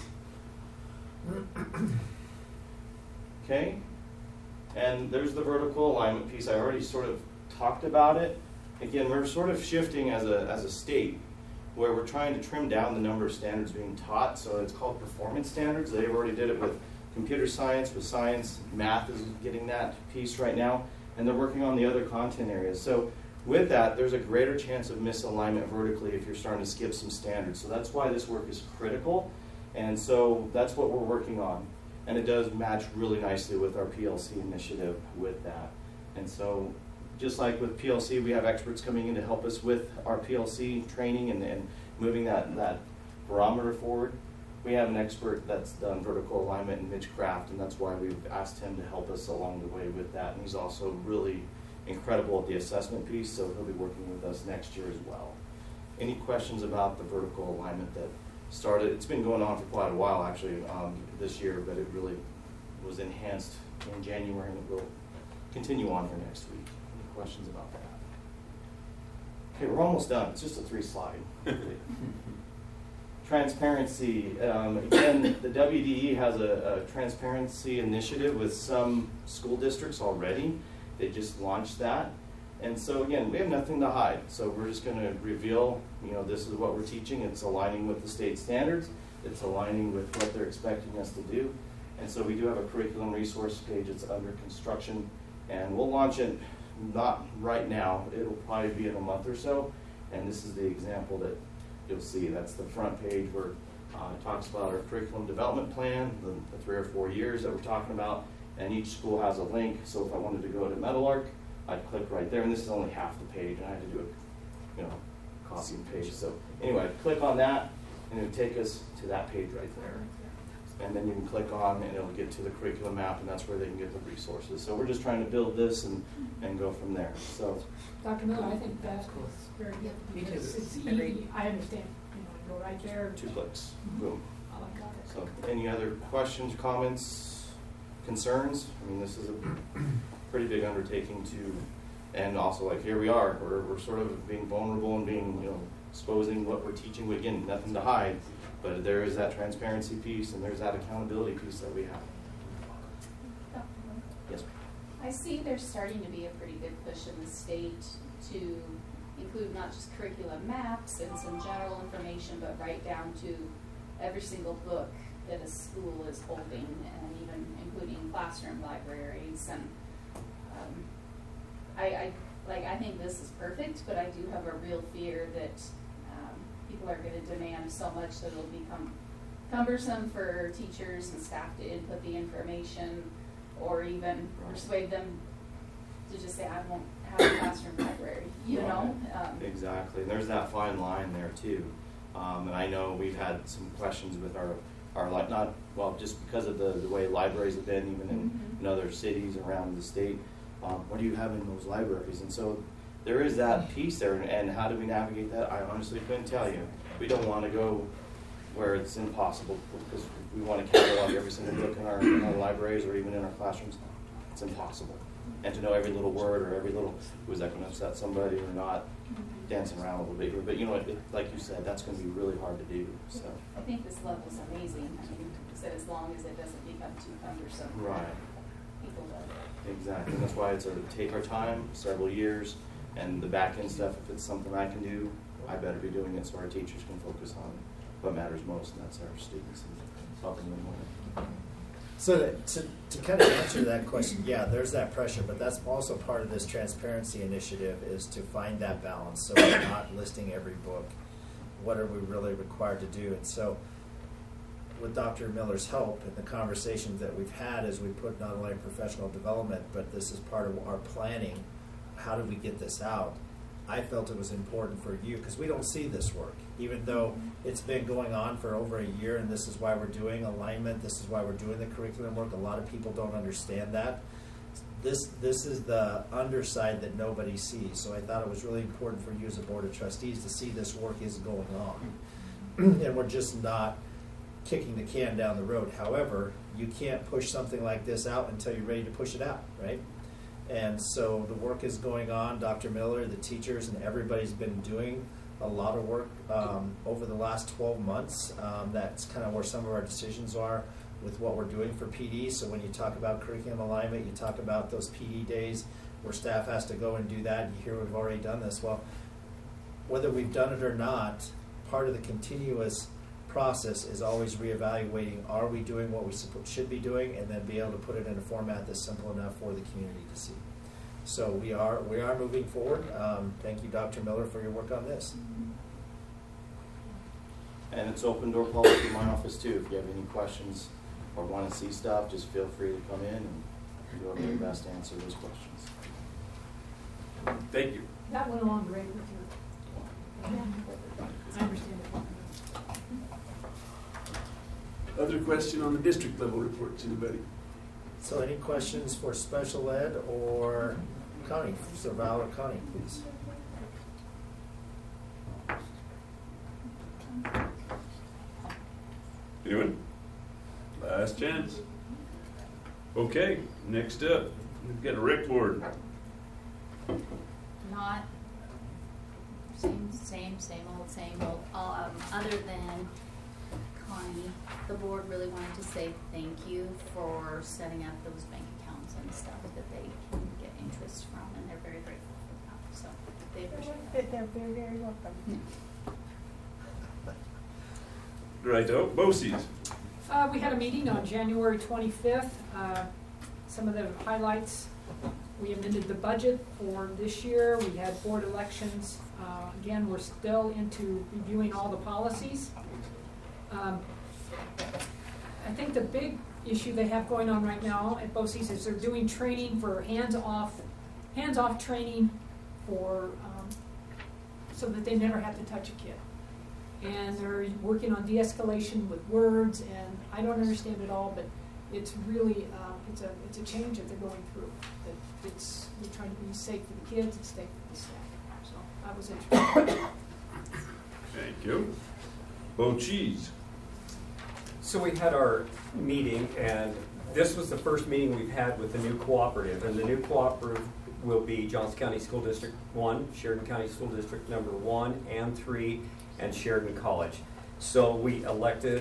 Okay. And there's the vertical alignment piece. I already sort of talked about it. Again, we're sort of shifting as a state where we're trying to trim down the number of standards being taught. So it's called performance standards. They've already did it with computer science, with science. Math is getting that piece right now. And they're working on the other content areas. So with that, there's a greater chance of misalignment vertically if you're starting to skip some standards. So that's why this work is critical. And so that's what we're working on. And it does match really nicely with our PLC initiative with that. And so just like with PLC, we have experts coming in to help us with our PLC training and moving that barometer forward. We have an expert that's done vertical alignment in Mitch Craft, and that's why we've asked him to help us along the way with that. And he's also really incredible at the assessment piece, so he'll be working with us next year as well. Any questions about the vertical alignment that started? It's been going on for quite a while, actually, this year, but it really was enhanced in January, and it will continue on for next week. Any questions about that? Okay, we're almost done. It's just a 3-slide. Transparency. Again, the WDE has a transparency initiative with some school districts already. They just launched that. And so again, we have nothing to hide. So we're just going to reveal, this is what we're teaching. It's aligning with the state standards. It's aligning with what they're expecting us to do. And so we do have a curriculum resource page. It's under construction. And we'll launch it not right now, it'll probably be in a month or so, and this is the example that you'll see. That's the front page where it talks about our curriculum development plan, the 3 or 4 years that we're talking about, and each school has a link. So if I wanted to go to Meadowlark, I'd click right there, and this is only half the page, and I had to do a, copy and paste. So anyway, I'd click on that, and it would take us to that page right there. And then you can click on, and it'll get to the curriculum map, and that's where they can get the resources. So we're just trying to build this and go from there. So, Dr. Miller, I think that is very good. Because it's easy. I understand. Go right there. 2 clicks, boom. I like that. So, any other questions, comments, concerns? I mean, this is a pretty big undertaking and also like here we are, we're sort of being vulnerable and being, exposing what we're teaching. Again, nothing to hide, but there is that transparency piece and there's that accountability piece that we have. Yes. I see there's starting to be a pretty good push in the state to include not just curriculum maps and some general information, but right down to every single book that a school is holding, and even including classroom libraries. And I think this is perfect, but I do have a real fear that people are going to demand so much that it'll become cumbersome for teachers and staff to input the information, or even persuade them to just say, I won't have a classroom library, Exactly, and there's that fine line there too. And I know we've had some questions with our just because of the way libraries have been, even in other cities around the state. What do you have in those libraries? And so there is that piece there, and how do we navigate that? I honestly couldn't tell you. We don't want to go where it's impossible, because we want to catalog every single book in our libraries or even in our classrooms. It's impossible. And to know every little word or every little, was that going to upset somebody or not, dancing around a little bit here. But like you said, that's going to be really hard to do. So I think this level's amazing. I mean, so as long as it doesn't become too cumbersome. Right. People love it. Exactly. And that's why it's take our time, several years, and the back end stuff. If it's something I can do, I better be doing it so our teachers can focus on what matters most, and that's our students and helping them learn. So to kind of answer that question, yeah, there's that pressure, but that's also part of this transparency initiative, is to find that balance. So we're not listing every book. What are we really required to do? And so with Dr. Miller's help and the conversations that we've had as we put not only professional development, but this is part of our planning, how do we get this out? I felt it was important for you, because we don't see this work, even though it's been going on for over a year, and this is why we're doing alignment, this is why we're doing the curriculum work. A lot of people don't understand that. This is the underside that nobody sees. So I thought it was really important for you as a board of trustees to see this work is going on. And we're just not kicking the can down the road. However, you can't push something like this out until you're ready to push it out, right? And so the work is going on. Dr. Miller, the teachers, and everybody's been doing a lot of work over the last 12 months. That's kind of where some of our decisions are with what we're doing for PD. So when you talk about curriculum alignment, you talk about those PD days where staff has to go and do that. You hear we've already done this. Well, whether we've done it or not, part of the continuous process is always reevaluating, are we doing what we should be doing, and then be able to put it in a format that's simple enough for the community to see. So we are moving forward. Thank you, Dr. Miller, for your work on this. And it's open door policy in my office too. If you have any questions or want to see stuff, just feel free to come in and do our very best to answer those questions. Thank you. That went along great with you. I understand it. Other question on the district level reports, anybody? So any questions for special ed or Connie? So Val or Connie, please. Anyone? Last chance. Okay, next up, we've got a rec board. Not same old. Other than Connie, the board really wanted to say thank you for setting up those bank accounts and stuff that they can get interest from, and they're very grateful for that. So they appreciate that. They're very, very welcome. Righto, BOCES. We had a meeting on January 25th. Some of the highlights We amended the budget for this year. We had board elections. Again, we're still into reviewing all the policies. I think the big issue they have going on right now at BOCES is they're doing training for hands-off training for so that they never have to touch a kid. And they're working on de-escalation with words, and I don't understand it all, but it's really it's a change that they're going through. That we're trying to be safe for the kids and safe for the staff. So I was interested. Thank you. BOCES. So we had our meeting, and this was the first meeting we've had with the new cooperative, and the new cooperative will be Johnson County School District 1, Sheridan County School District number 1 and 3, and Sheridan College. So we elected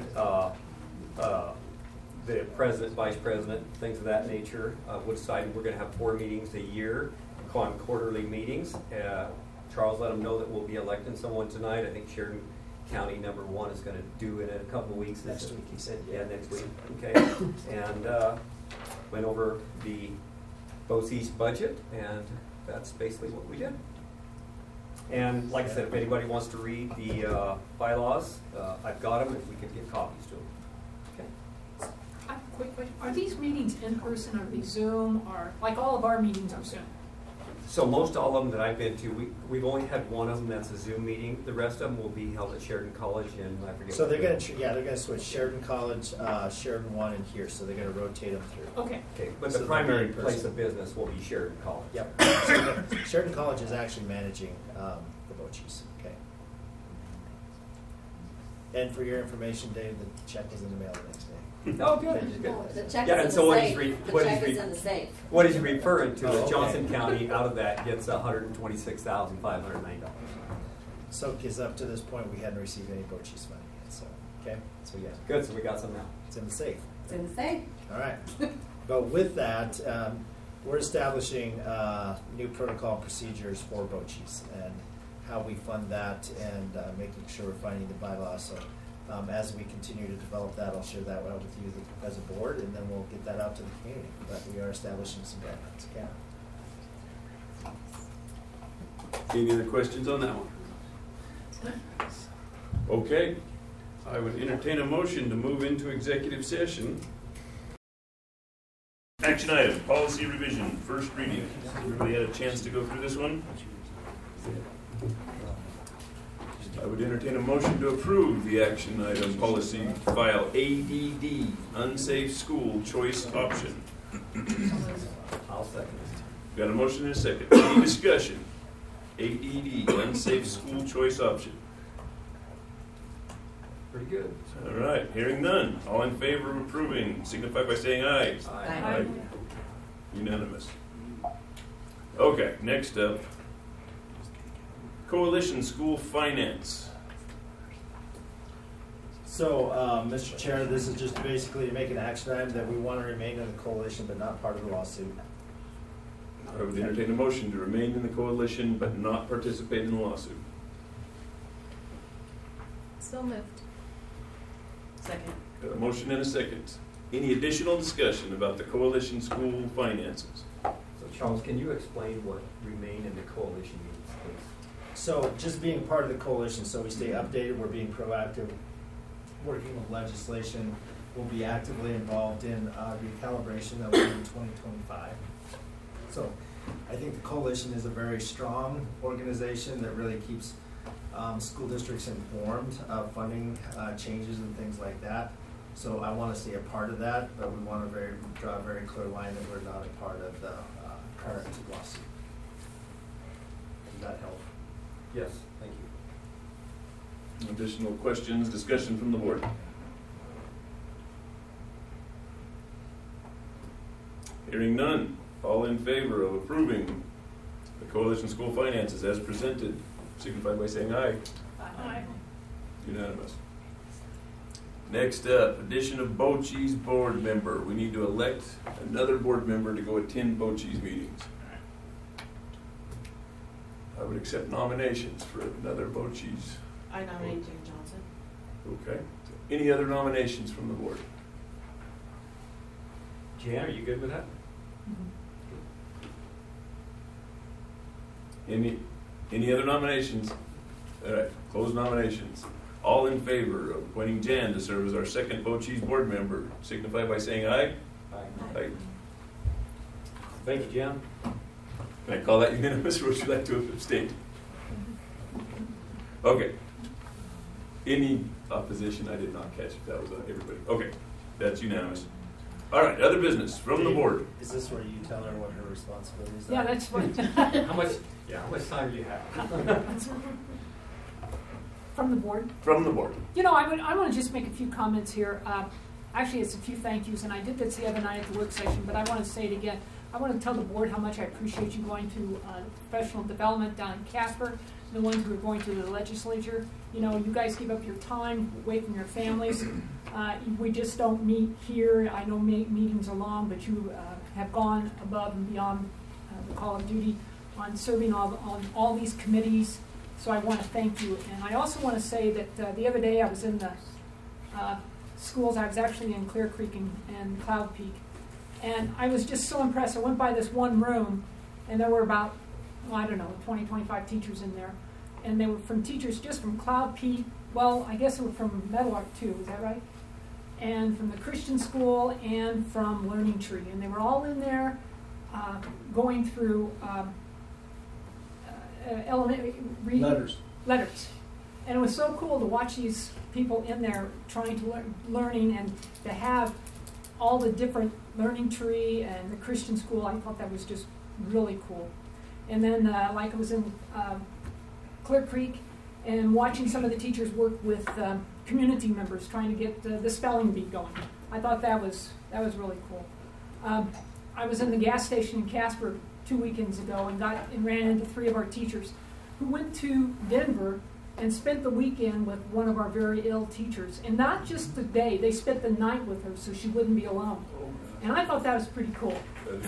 the president, vice president, things of that nature. We decided we're going to have 4 meetings a year, called quarterly meetings. Charles let them know that we'll be electing someone tonight. I think Sheridan County number 1 is going to do it in a couple of weeks. Next week, he said. Yeah, next week. Okay. And went over the BOCES budget, and that's basically what we did. And like I said, if anybody wants to read the bylaws, I've got them. If we could get copies to them. Okay. I have a quick question. Are these meetings in person, or are they Zoom, or like all of our meetings are Zoom? So most all of them that I've been to, we've only had one of them that's a Zoom meeting. The rest of them will be held at Sheridan College, and I forget. So they're going to switch Sheridan College, Sheridan 1, and here. So they're going to rotate them through. Okay. Okay, but So the they'll primary be in place person. of business will be Sheridan College. Yep. Sheridan College is actually managing the BOCES. Okay. And for your information, Dave, the check was in the mail the next day. Oh, good. Good. The check Yeah, is and in so the what safe. he's The what check he's is in the safe. What he's referring to Oh, is okay. Johnson County out of that gets $126,509. So, because up to this point, we hadn't received any BOCES money yet. So, okay. So, yeah. Good, so we got some now. It's in the safe. It's in the safe. All right. But with that, we're establishing new protocol and procedures for BOCES and how we fund that, and making sure we're finding the bylaws. So as we continue to develop that, I'll share that out with you as a board, and then we'll get that out to the community. But we are establishing some guidelines. Okay. Any other questions on that one? Okay. I would entertain a motion to move into executive session. Action item, policy revision, first reading. Everybody had a chance to go through this one? I would entertain a motion to approve the action item policy file ADD, unsafe school choice option. I'll second it. Got a motion and a second. Any discussion? ADD, unsafe school choice option. Pretty good. All right, hearing none. All in favor of approving, signify by saying aye. Aye. Unanimous. Okay, next up, Coalition School Finance. So, Mr. Chair, this is just basically to make an action item that we want to remain in the coalition but not part of the lawsuit. I would entertain a motion to remain in the coalition but not participate in the lawsuit. So moved. Second. Got a motion and a second. Any additional discussion about the coalition school finances? So Charles, can you explain what remain in the coalition means, please? So just being part of the coalition, so we stay updated, we're being proactive, working with legislation, we'll be actively involved in recalibration that will be in 2025. So I think the coalition is a very strong organization that really keeps school districts informed of funding changes and things like that. So I want to stay a part of that, but we want to draw a very clear line that we're not a part of the current lawsuit. Does that help? Yes, thank you. Additional questions, discussion from the board? Hearing none. All in favor of approving the coalition school finances as presented, signify by saying aye. Aye. Unanimous. Next up, addition of BOCES board member. We need to elect another board member to go attend BOCES meetings. I would accept nominations for another BOCES. I nominate Jim Johnson. Okay. Any other nominations from the board? Jan, are you good with that? Any other nominations? All right, close nominations. All in favor of appointing Jan to serve as our second Bo-Cheese board member, signify by saying aye. Aye. Thank you, Jan. Can I call that unanimous, or would you like to abstain? Okay. Any opposition? I did not catch if that was everybody. Okay, that's unanimous. All right, other business from the board. Is this where you tell her what her responsibilities are? Yeah, that's fine. How much time do you have? From the board? From the board. You know, I want to just make a few comments here. Actually, it's a few thank yous, and I did this the other night at the work session, but I want to say it again. I want to tell the board how much I appreciate you going to professional development down in Casper, the ones who are going to the legislature. You know, you guys give up your time away from your families. We just don't meet here. I know meetings are long, but you have gone above and beyond the call of duty on serving on all these committees. So I want to thank you. And I also want to say that the other day I was in the schools. I was actually in Clear Creek and Cloud Peak. And I was just so impressed. I went by this one room, and there were about, 20, 25 teachers in there. And they were from teachers just from Cloud Peak. Well, I guess they were from Meadowlark too, is that right? And from the Christian school and from Learning Tree. And they were all in there going through elementary letters. And it was so cool to watch these people in there trying to learning and to have all the different Learning Tree and the Christian school. I thought that was just really cool. And then like I was in Clear Creek and watching some of the teachers work with community members trying to get the spelling bee going. I thought that was really cool. I was in the gas station in Casper 2 weekends ago and ran into 3 of our teachers who went to Denver and spent the weekend with one of our very ill teachers. And not just the day, they spent the night with her so she wouldn't be alone. And I thought that was pretty cool.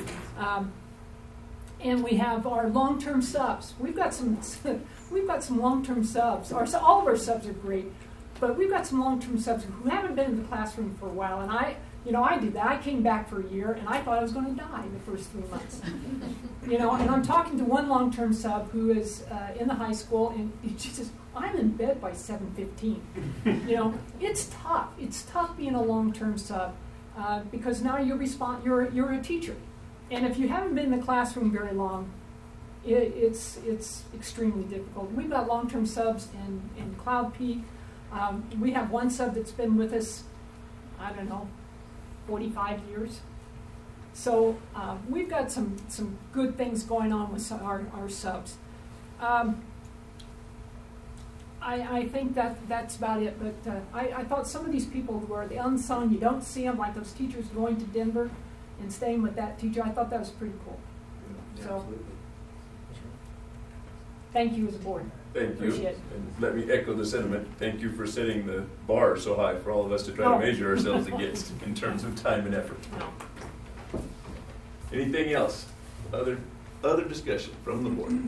And we have our long-term subs. We've got some long-term subs. All of our subs are great, but we've got some long-term subs who haven't been in the classroom for a while. And I did that. I came back for a year, and I thought I was going to die in the first 3 months. And I'm talking to one long-term sub who is in the high school, and she says, "I'm in bed by 7:15." It's tough. It's tough being a long-term sub because now you're a teacher, and if you haven't been in the classroom very long, it's extremely difficult. We've got long-term subs in Cloud Peak. We have one sub that's been with us, 45 years. So we've got some good things going on with our subs. I think that's about it. But I thought some of these people were the unsung. You don't see them, like those teachers going to Denver and staying with that teacher. I thought that was pretty cool. Yeah, so absolutely. Thank you as a board. Thank you. Appreciate it. And let me echo the sentiment. Thank you for setting the bar so high for all of us to try to measure ourselves against in terms of time and effort. Anything else? Other discussion from the board?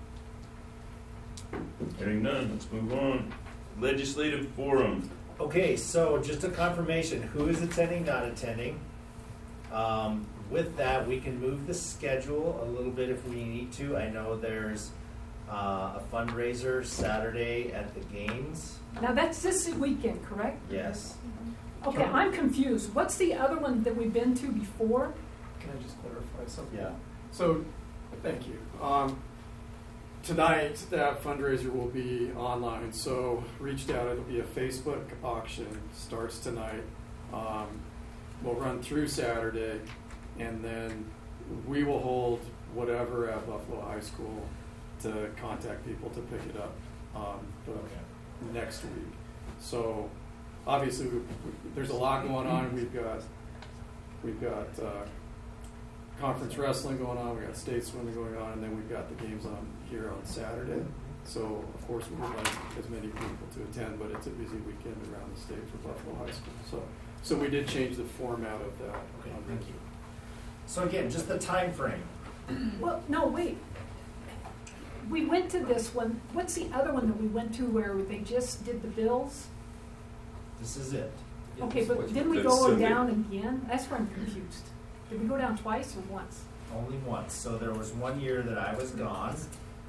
Hearing none, let's move on. Legislative forum. Okay, so just a confirmation, who is attending, not attending. With that, we can move the schedule a little bit if we need to. I know there's a fundraiser Saturday at the games. Now that's this weekend, correct? Yes. Okay, I'm confused. What's the other one that we've been to before? Can I just clarify something? Yeah. So, thank you. Tonight, that fundraiser will be online. So, reached out. It'll be a Facebook auction. Starts tonight. We'll run through Saturday, and then we will hold whatever at Buffalo High School to contact people to pick it up next week. So, obviously, there's a lot going on. We've got conference wrestling going on, we've got state swimming going on, and then we've got the games on here on Saturday. So, of course, we would like as many people to attend, but it's a busy weekend around the state for Buffalo High School. So we did change the format of that. Okay, thank you. So again, just the time frame. Well, no, wait. We went to this one. What's the other one that we went to where they just did the bills? This is it. Okay, but didn't we go down again? That's where I'm confused. Did we go down twice or once? Only once. So there was one year that I was gone,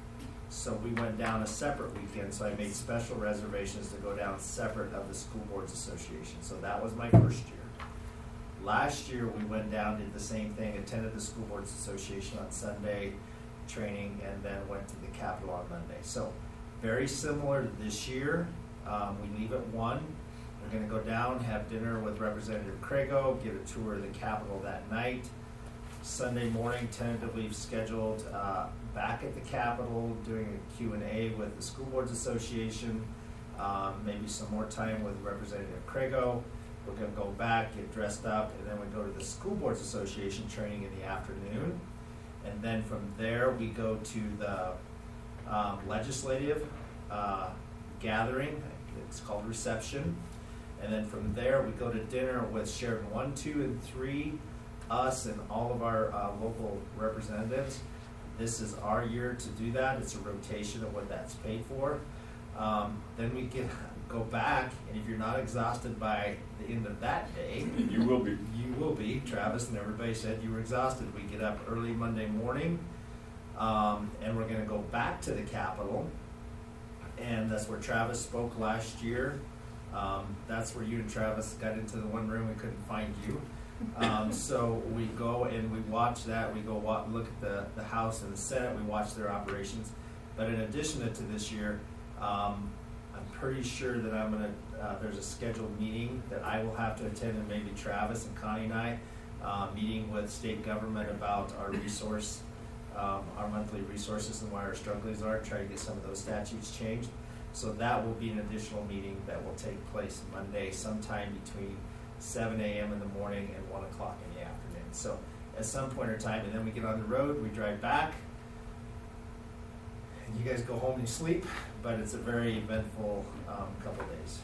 So we went down a separate weekend, so I made special reservations to go down separate of the School Boards Association. So that was my first year. Last year, we went down, did the same thing, attended the School Boards Association on Sunday, training, and then went to the Capitol on Monday. So very similar to this year. We leave at 1. We're going to go down, have dinner with Representative Crago, give a tour of the Capitol that night. Sunday morning, tentatively scheduled back at the Capitol, doing a Q&A with the School Boards Association, maybe some more time with Representative Crago. We're going to go back, get dressed up, and then we go to the School Boards Association training in the afternoon. And then from there, we go to the legislative gathering. It's called reception. And then from there, we go to dinner with Sheridan 1, 2, and 3, us and all of our local representatives. This is our year to do that. It's a rotation of what that's paid for. Then we go back, and if you're not exhausted by the end of that day, you will be. You will be. Travis and everybody said you were exhausted. We get up early Monday morning, and we're going to go back to the Capitol, and that's where Travis spoke last year. That's where you and Travis got into the one room. We couldn't find you. So we go and we watch that. We go look at the House and the Senate. We watch their operations. But in addition to this year, I'm pretty sure that I'm going to, there's a scheduled meeting that I will have to attend, and maybe Travis and Connie and I, meeting with state government about our resource, our monthly resources and why our struggles are, try to get some of those statutes changed. So that will be an additional meeting that will take place Monday sometime between 7 a.m. in the morning and 1 o'clock in the afternoon. So at some point in time, and then we get on the road, we drive back, and you guys go home and you sleep, but it's a very eventful couple days.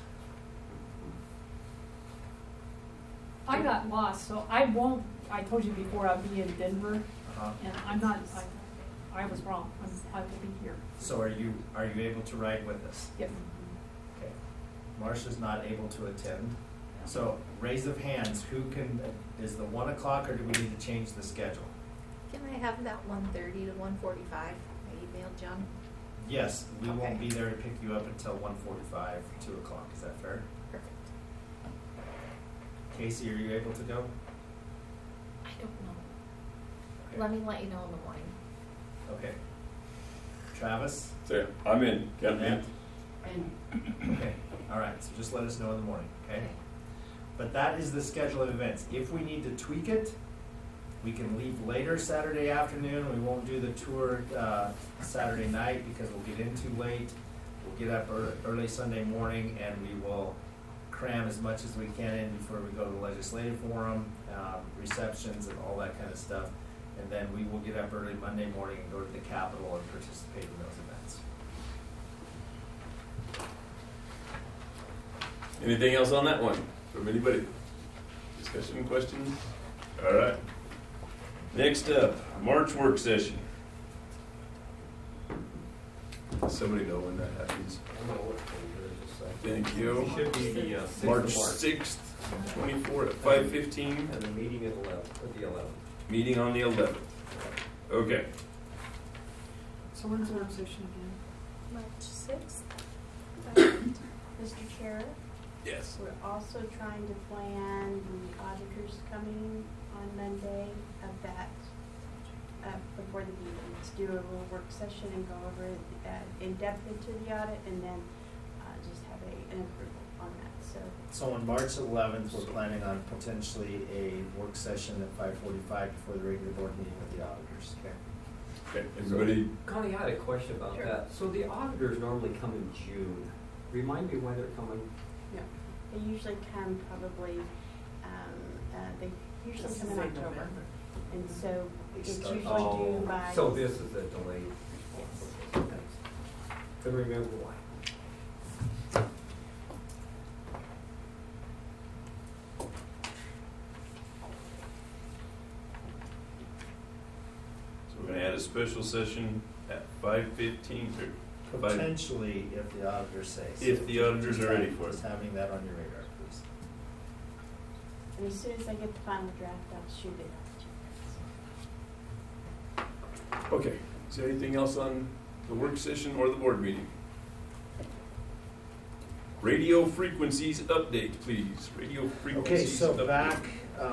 I got lost, so I won't, I told you before I'll be in Denver, and I'm not, I was wrong. I will be here. So are you able to ride with us? Yep. Okay. Marcia's not able to attend. So raise of hands, who is the 1 o'clock, or do we need to change the schedule? Can I have that 1:30 to 1:45? I emailed John. Yes, we Okay. won't be there to pick you up until 1:45, 2 o'clock. Is that fair? Perfect. Casey, are you able to go? I don't know. Okay. Let me let you know in the morning. Okay. Travis? So I'm in. Count me in. Okay. All right. So just let us know in the morning. Okay. But that is the schedule of events. If we need to tweak it, we can leave later Saturday afternoon. We won't do the tour Saturday night because we'll get in too late. We'll get up early Sunday morning, and we will cram as much as we can in before we go to the legislative forum, receptions, and all that kind of stuff. And then we will get up early Monday morning and go to the Capitol and participate in those events. Anything else on that one from anybody? Discussion, questions? All right. Next up, March work session. Does somebody know when that happens? Thank you. It should be the 6th of March March. 6th, 24 at 5:15. And the meeting at 11. Meeting on the 11th. Okay. So when's the work session again? March 6th. Mr. Chair? Yes. We're also trying to plan the auditors coming on Monday of that, before the meeting, to do a little work session and go over in depth into the audit, and then just have an approval on that. So on March 11th, we're planning on potentially a work session at 5:45 before the regular board meeting with the auditors. Okay. Okay. Everybody. Connie, I had a question about that. So the auditors normally come in June. Remind me why they're coming. Yeah, they usually come probably. They usually come in October, and so it's usually due by. So this is a delayed. Yes. Couldn't remember why. So we're going to add a special session at 5:15 or Potentially, if the auditors say. So. If the auditors are ready for it. Just having that on your radar, please. And as soon as I get the final draft, I'll shoot it out to you guys. Okay. Is there anything else on the work session or the board meeting. Radio frequencies update, please. Radio Okay, frequencies so update. back,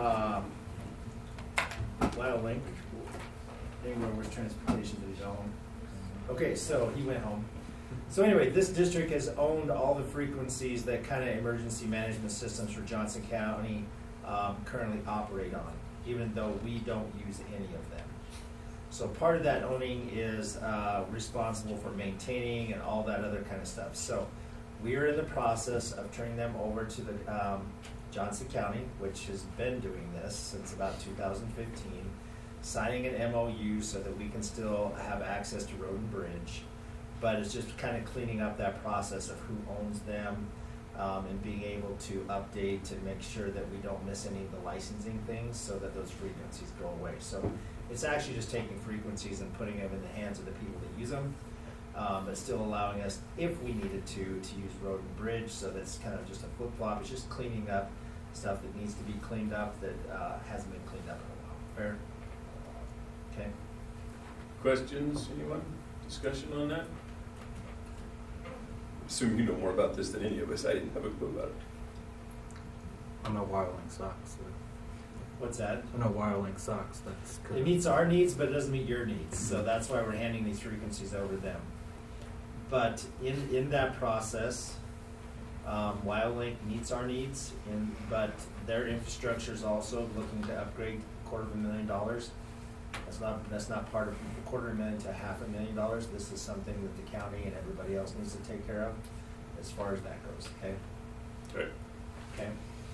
WildLink, anywhere with transportation to his own. Okay, so he went home. So anyway, this district has owned all the frequencies that kind of emergency management systems for Johnson County currently operate on, even though we don't use any of them. So part of that owning is responsible for maintaining and all that other kind of stuff. So we are in the process of turning them over to the Johnson County, which has been doing this since about 2015, signing an MOU so that we can still have access to road and bridge. But it's just kind of cleaning up that process of who owns them and being able to update and make sure that we don't miss any of the licensing things so that those frequencies go away. So it's actually just taking frequencies and putting them in the hands of the people that use them, but still allowing us, if we needed to use road and bridge. So that's kind of just a flip-flop. It's just cleaning up stuff that needs to be cleaned up that hasn't been cleaned up in a while. Fair? Okay. Questions, anyone? Discussion on that? Assume you know more about this than any of us. I didn't have a clue about it. I know WildLink sucks. What's that? I know WildLink sucks. That's good. It meets our needs, but it doesn't meet your needs. So that's why we're handing these frequencies over to them. But in that process, WildLink meets our needs, but their infrastructure is also looking to upgrade $250,000. That's not part of $250,000 to $500,000. This is something that the county and everybody else needs to take care of as far as that goes. Okay. Right. Okay.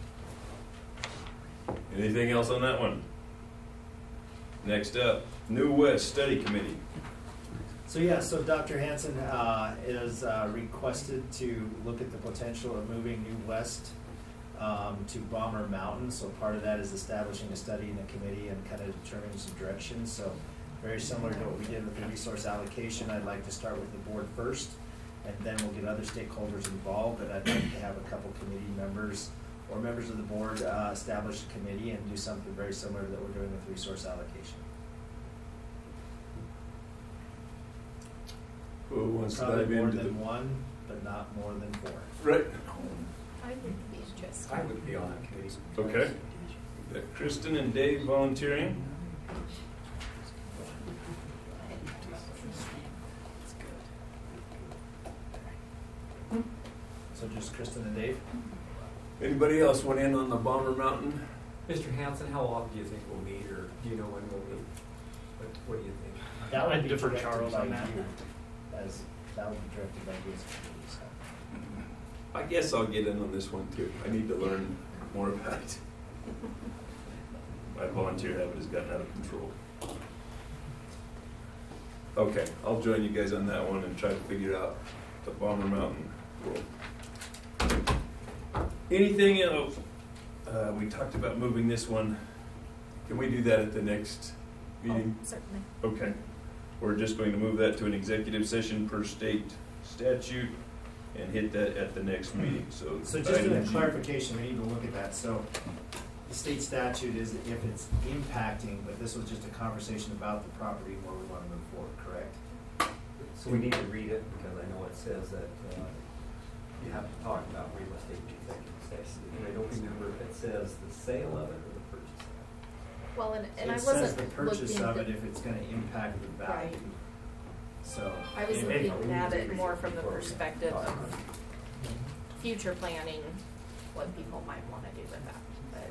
Anything else on that one? Next up, New West Study Committee. So Dr. Hansen is requested to look at the potential of moving New West to Bomber Mountain. So part of that is establishing a study in the committee and kind of determining some direction. So very similar to what we did with the resource allocation, I'd like to start with the board first, and then we'll get other stakeholders involved. But I'd like to have a couple committee members or members of the board establish a committee and do something very similar to that we're doing with resource allocation. Who wants to Probably dive more into than the... one, but not more than four. Right. I would be interested. I would be on that committee. Okay. We've got Kristen and Dave volunteering. So just Kristen and Dave? Anybody else want in on the Bomber Mountain? Mr. Hansen, how often do you think we'll meet, or do you know when we'll meet? What do you think? That would I'd be defer directed Charles by on that. you, as that would be directed by you as a committee, so. I guess I'll get in on this one too. I need to learn more about it. My volunteer habit has gotten out of control. Okay, I'll join you guys on that one and try to figure out the Bomber Mountain rule. Anything else? We talked about moving this one. Can we do that at the next meeting? Certainly. Okay. We're just going to move that to an executive session per state statute and hit that at the next meeting. So just item a G. clarification, we need to look at that. So the state statute is if it's impacting, but this was just a conversation about the property where we want to move forward, correct? So we need to read it, because I know it says that you have to talk about real estate in executive session. And I don't remember if it says the sale of it or the purchase of it. Well, and I It wasn't says the purchase looking of at it if it's going to impact the value. Right. So I was it- looking at it more from the perspective of future planning, what people might want to do with that. But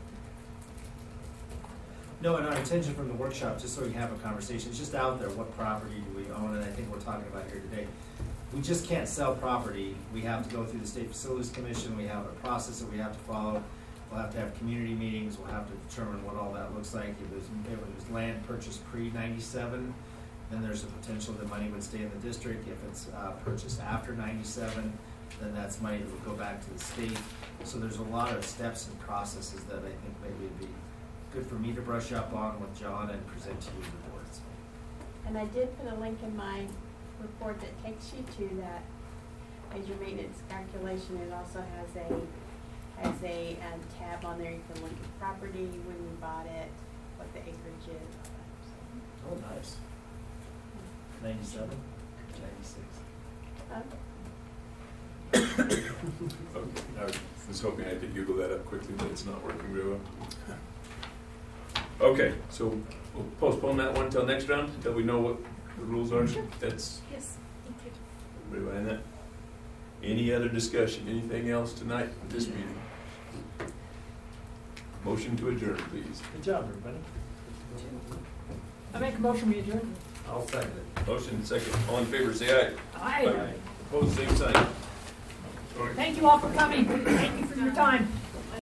No, and our intention from the workshop, just so we can have a conversation, it's just out there, what property do we own, and I think we're talking about here today. We just can't sell property. We have to go through the State Facilities Commission, we have a process that we have to follow. We'll have to have community meetings, we'll have to determine what all that looks like. If it was land purchased pre-97, then there's a potential that money would stay in the district. If it's purchased after 97, then that's money that would go back to the state. So there's a lot of steps and processes that I think maybe would be good for me to brush up on with John and present to you the boards. And I did put a link in my report that takes you to that major maintenance calculation. It also has a tab on there. You can look at property, when you bought it, what the acreage is. Oh, nice. 97? Okay, I was hoping I could Google that up quickly, but it's not working very well. Okay, so we'll postpone that one until next round, until we know what the rules are. That's, Yes, thank you. everybody behind that? Any other discussion, anything else tonight at this meeting? Motion to adjourn, please. Good job, everybody. I make a motion, we adjourn. I'll second it. Motion second. All in favor, say aye. Aye. Opposed, same sign. Thank you all for coming. Thank you for your time.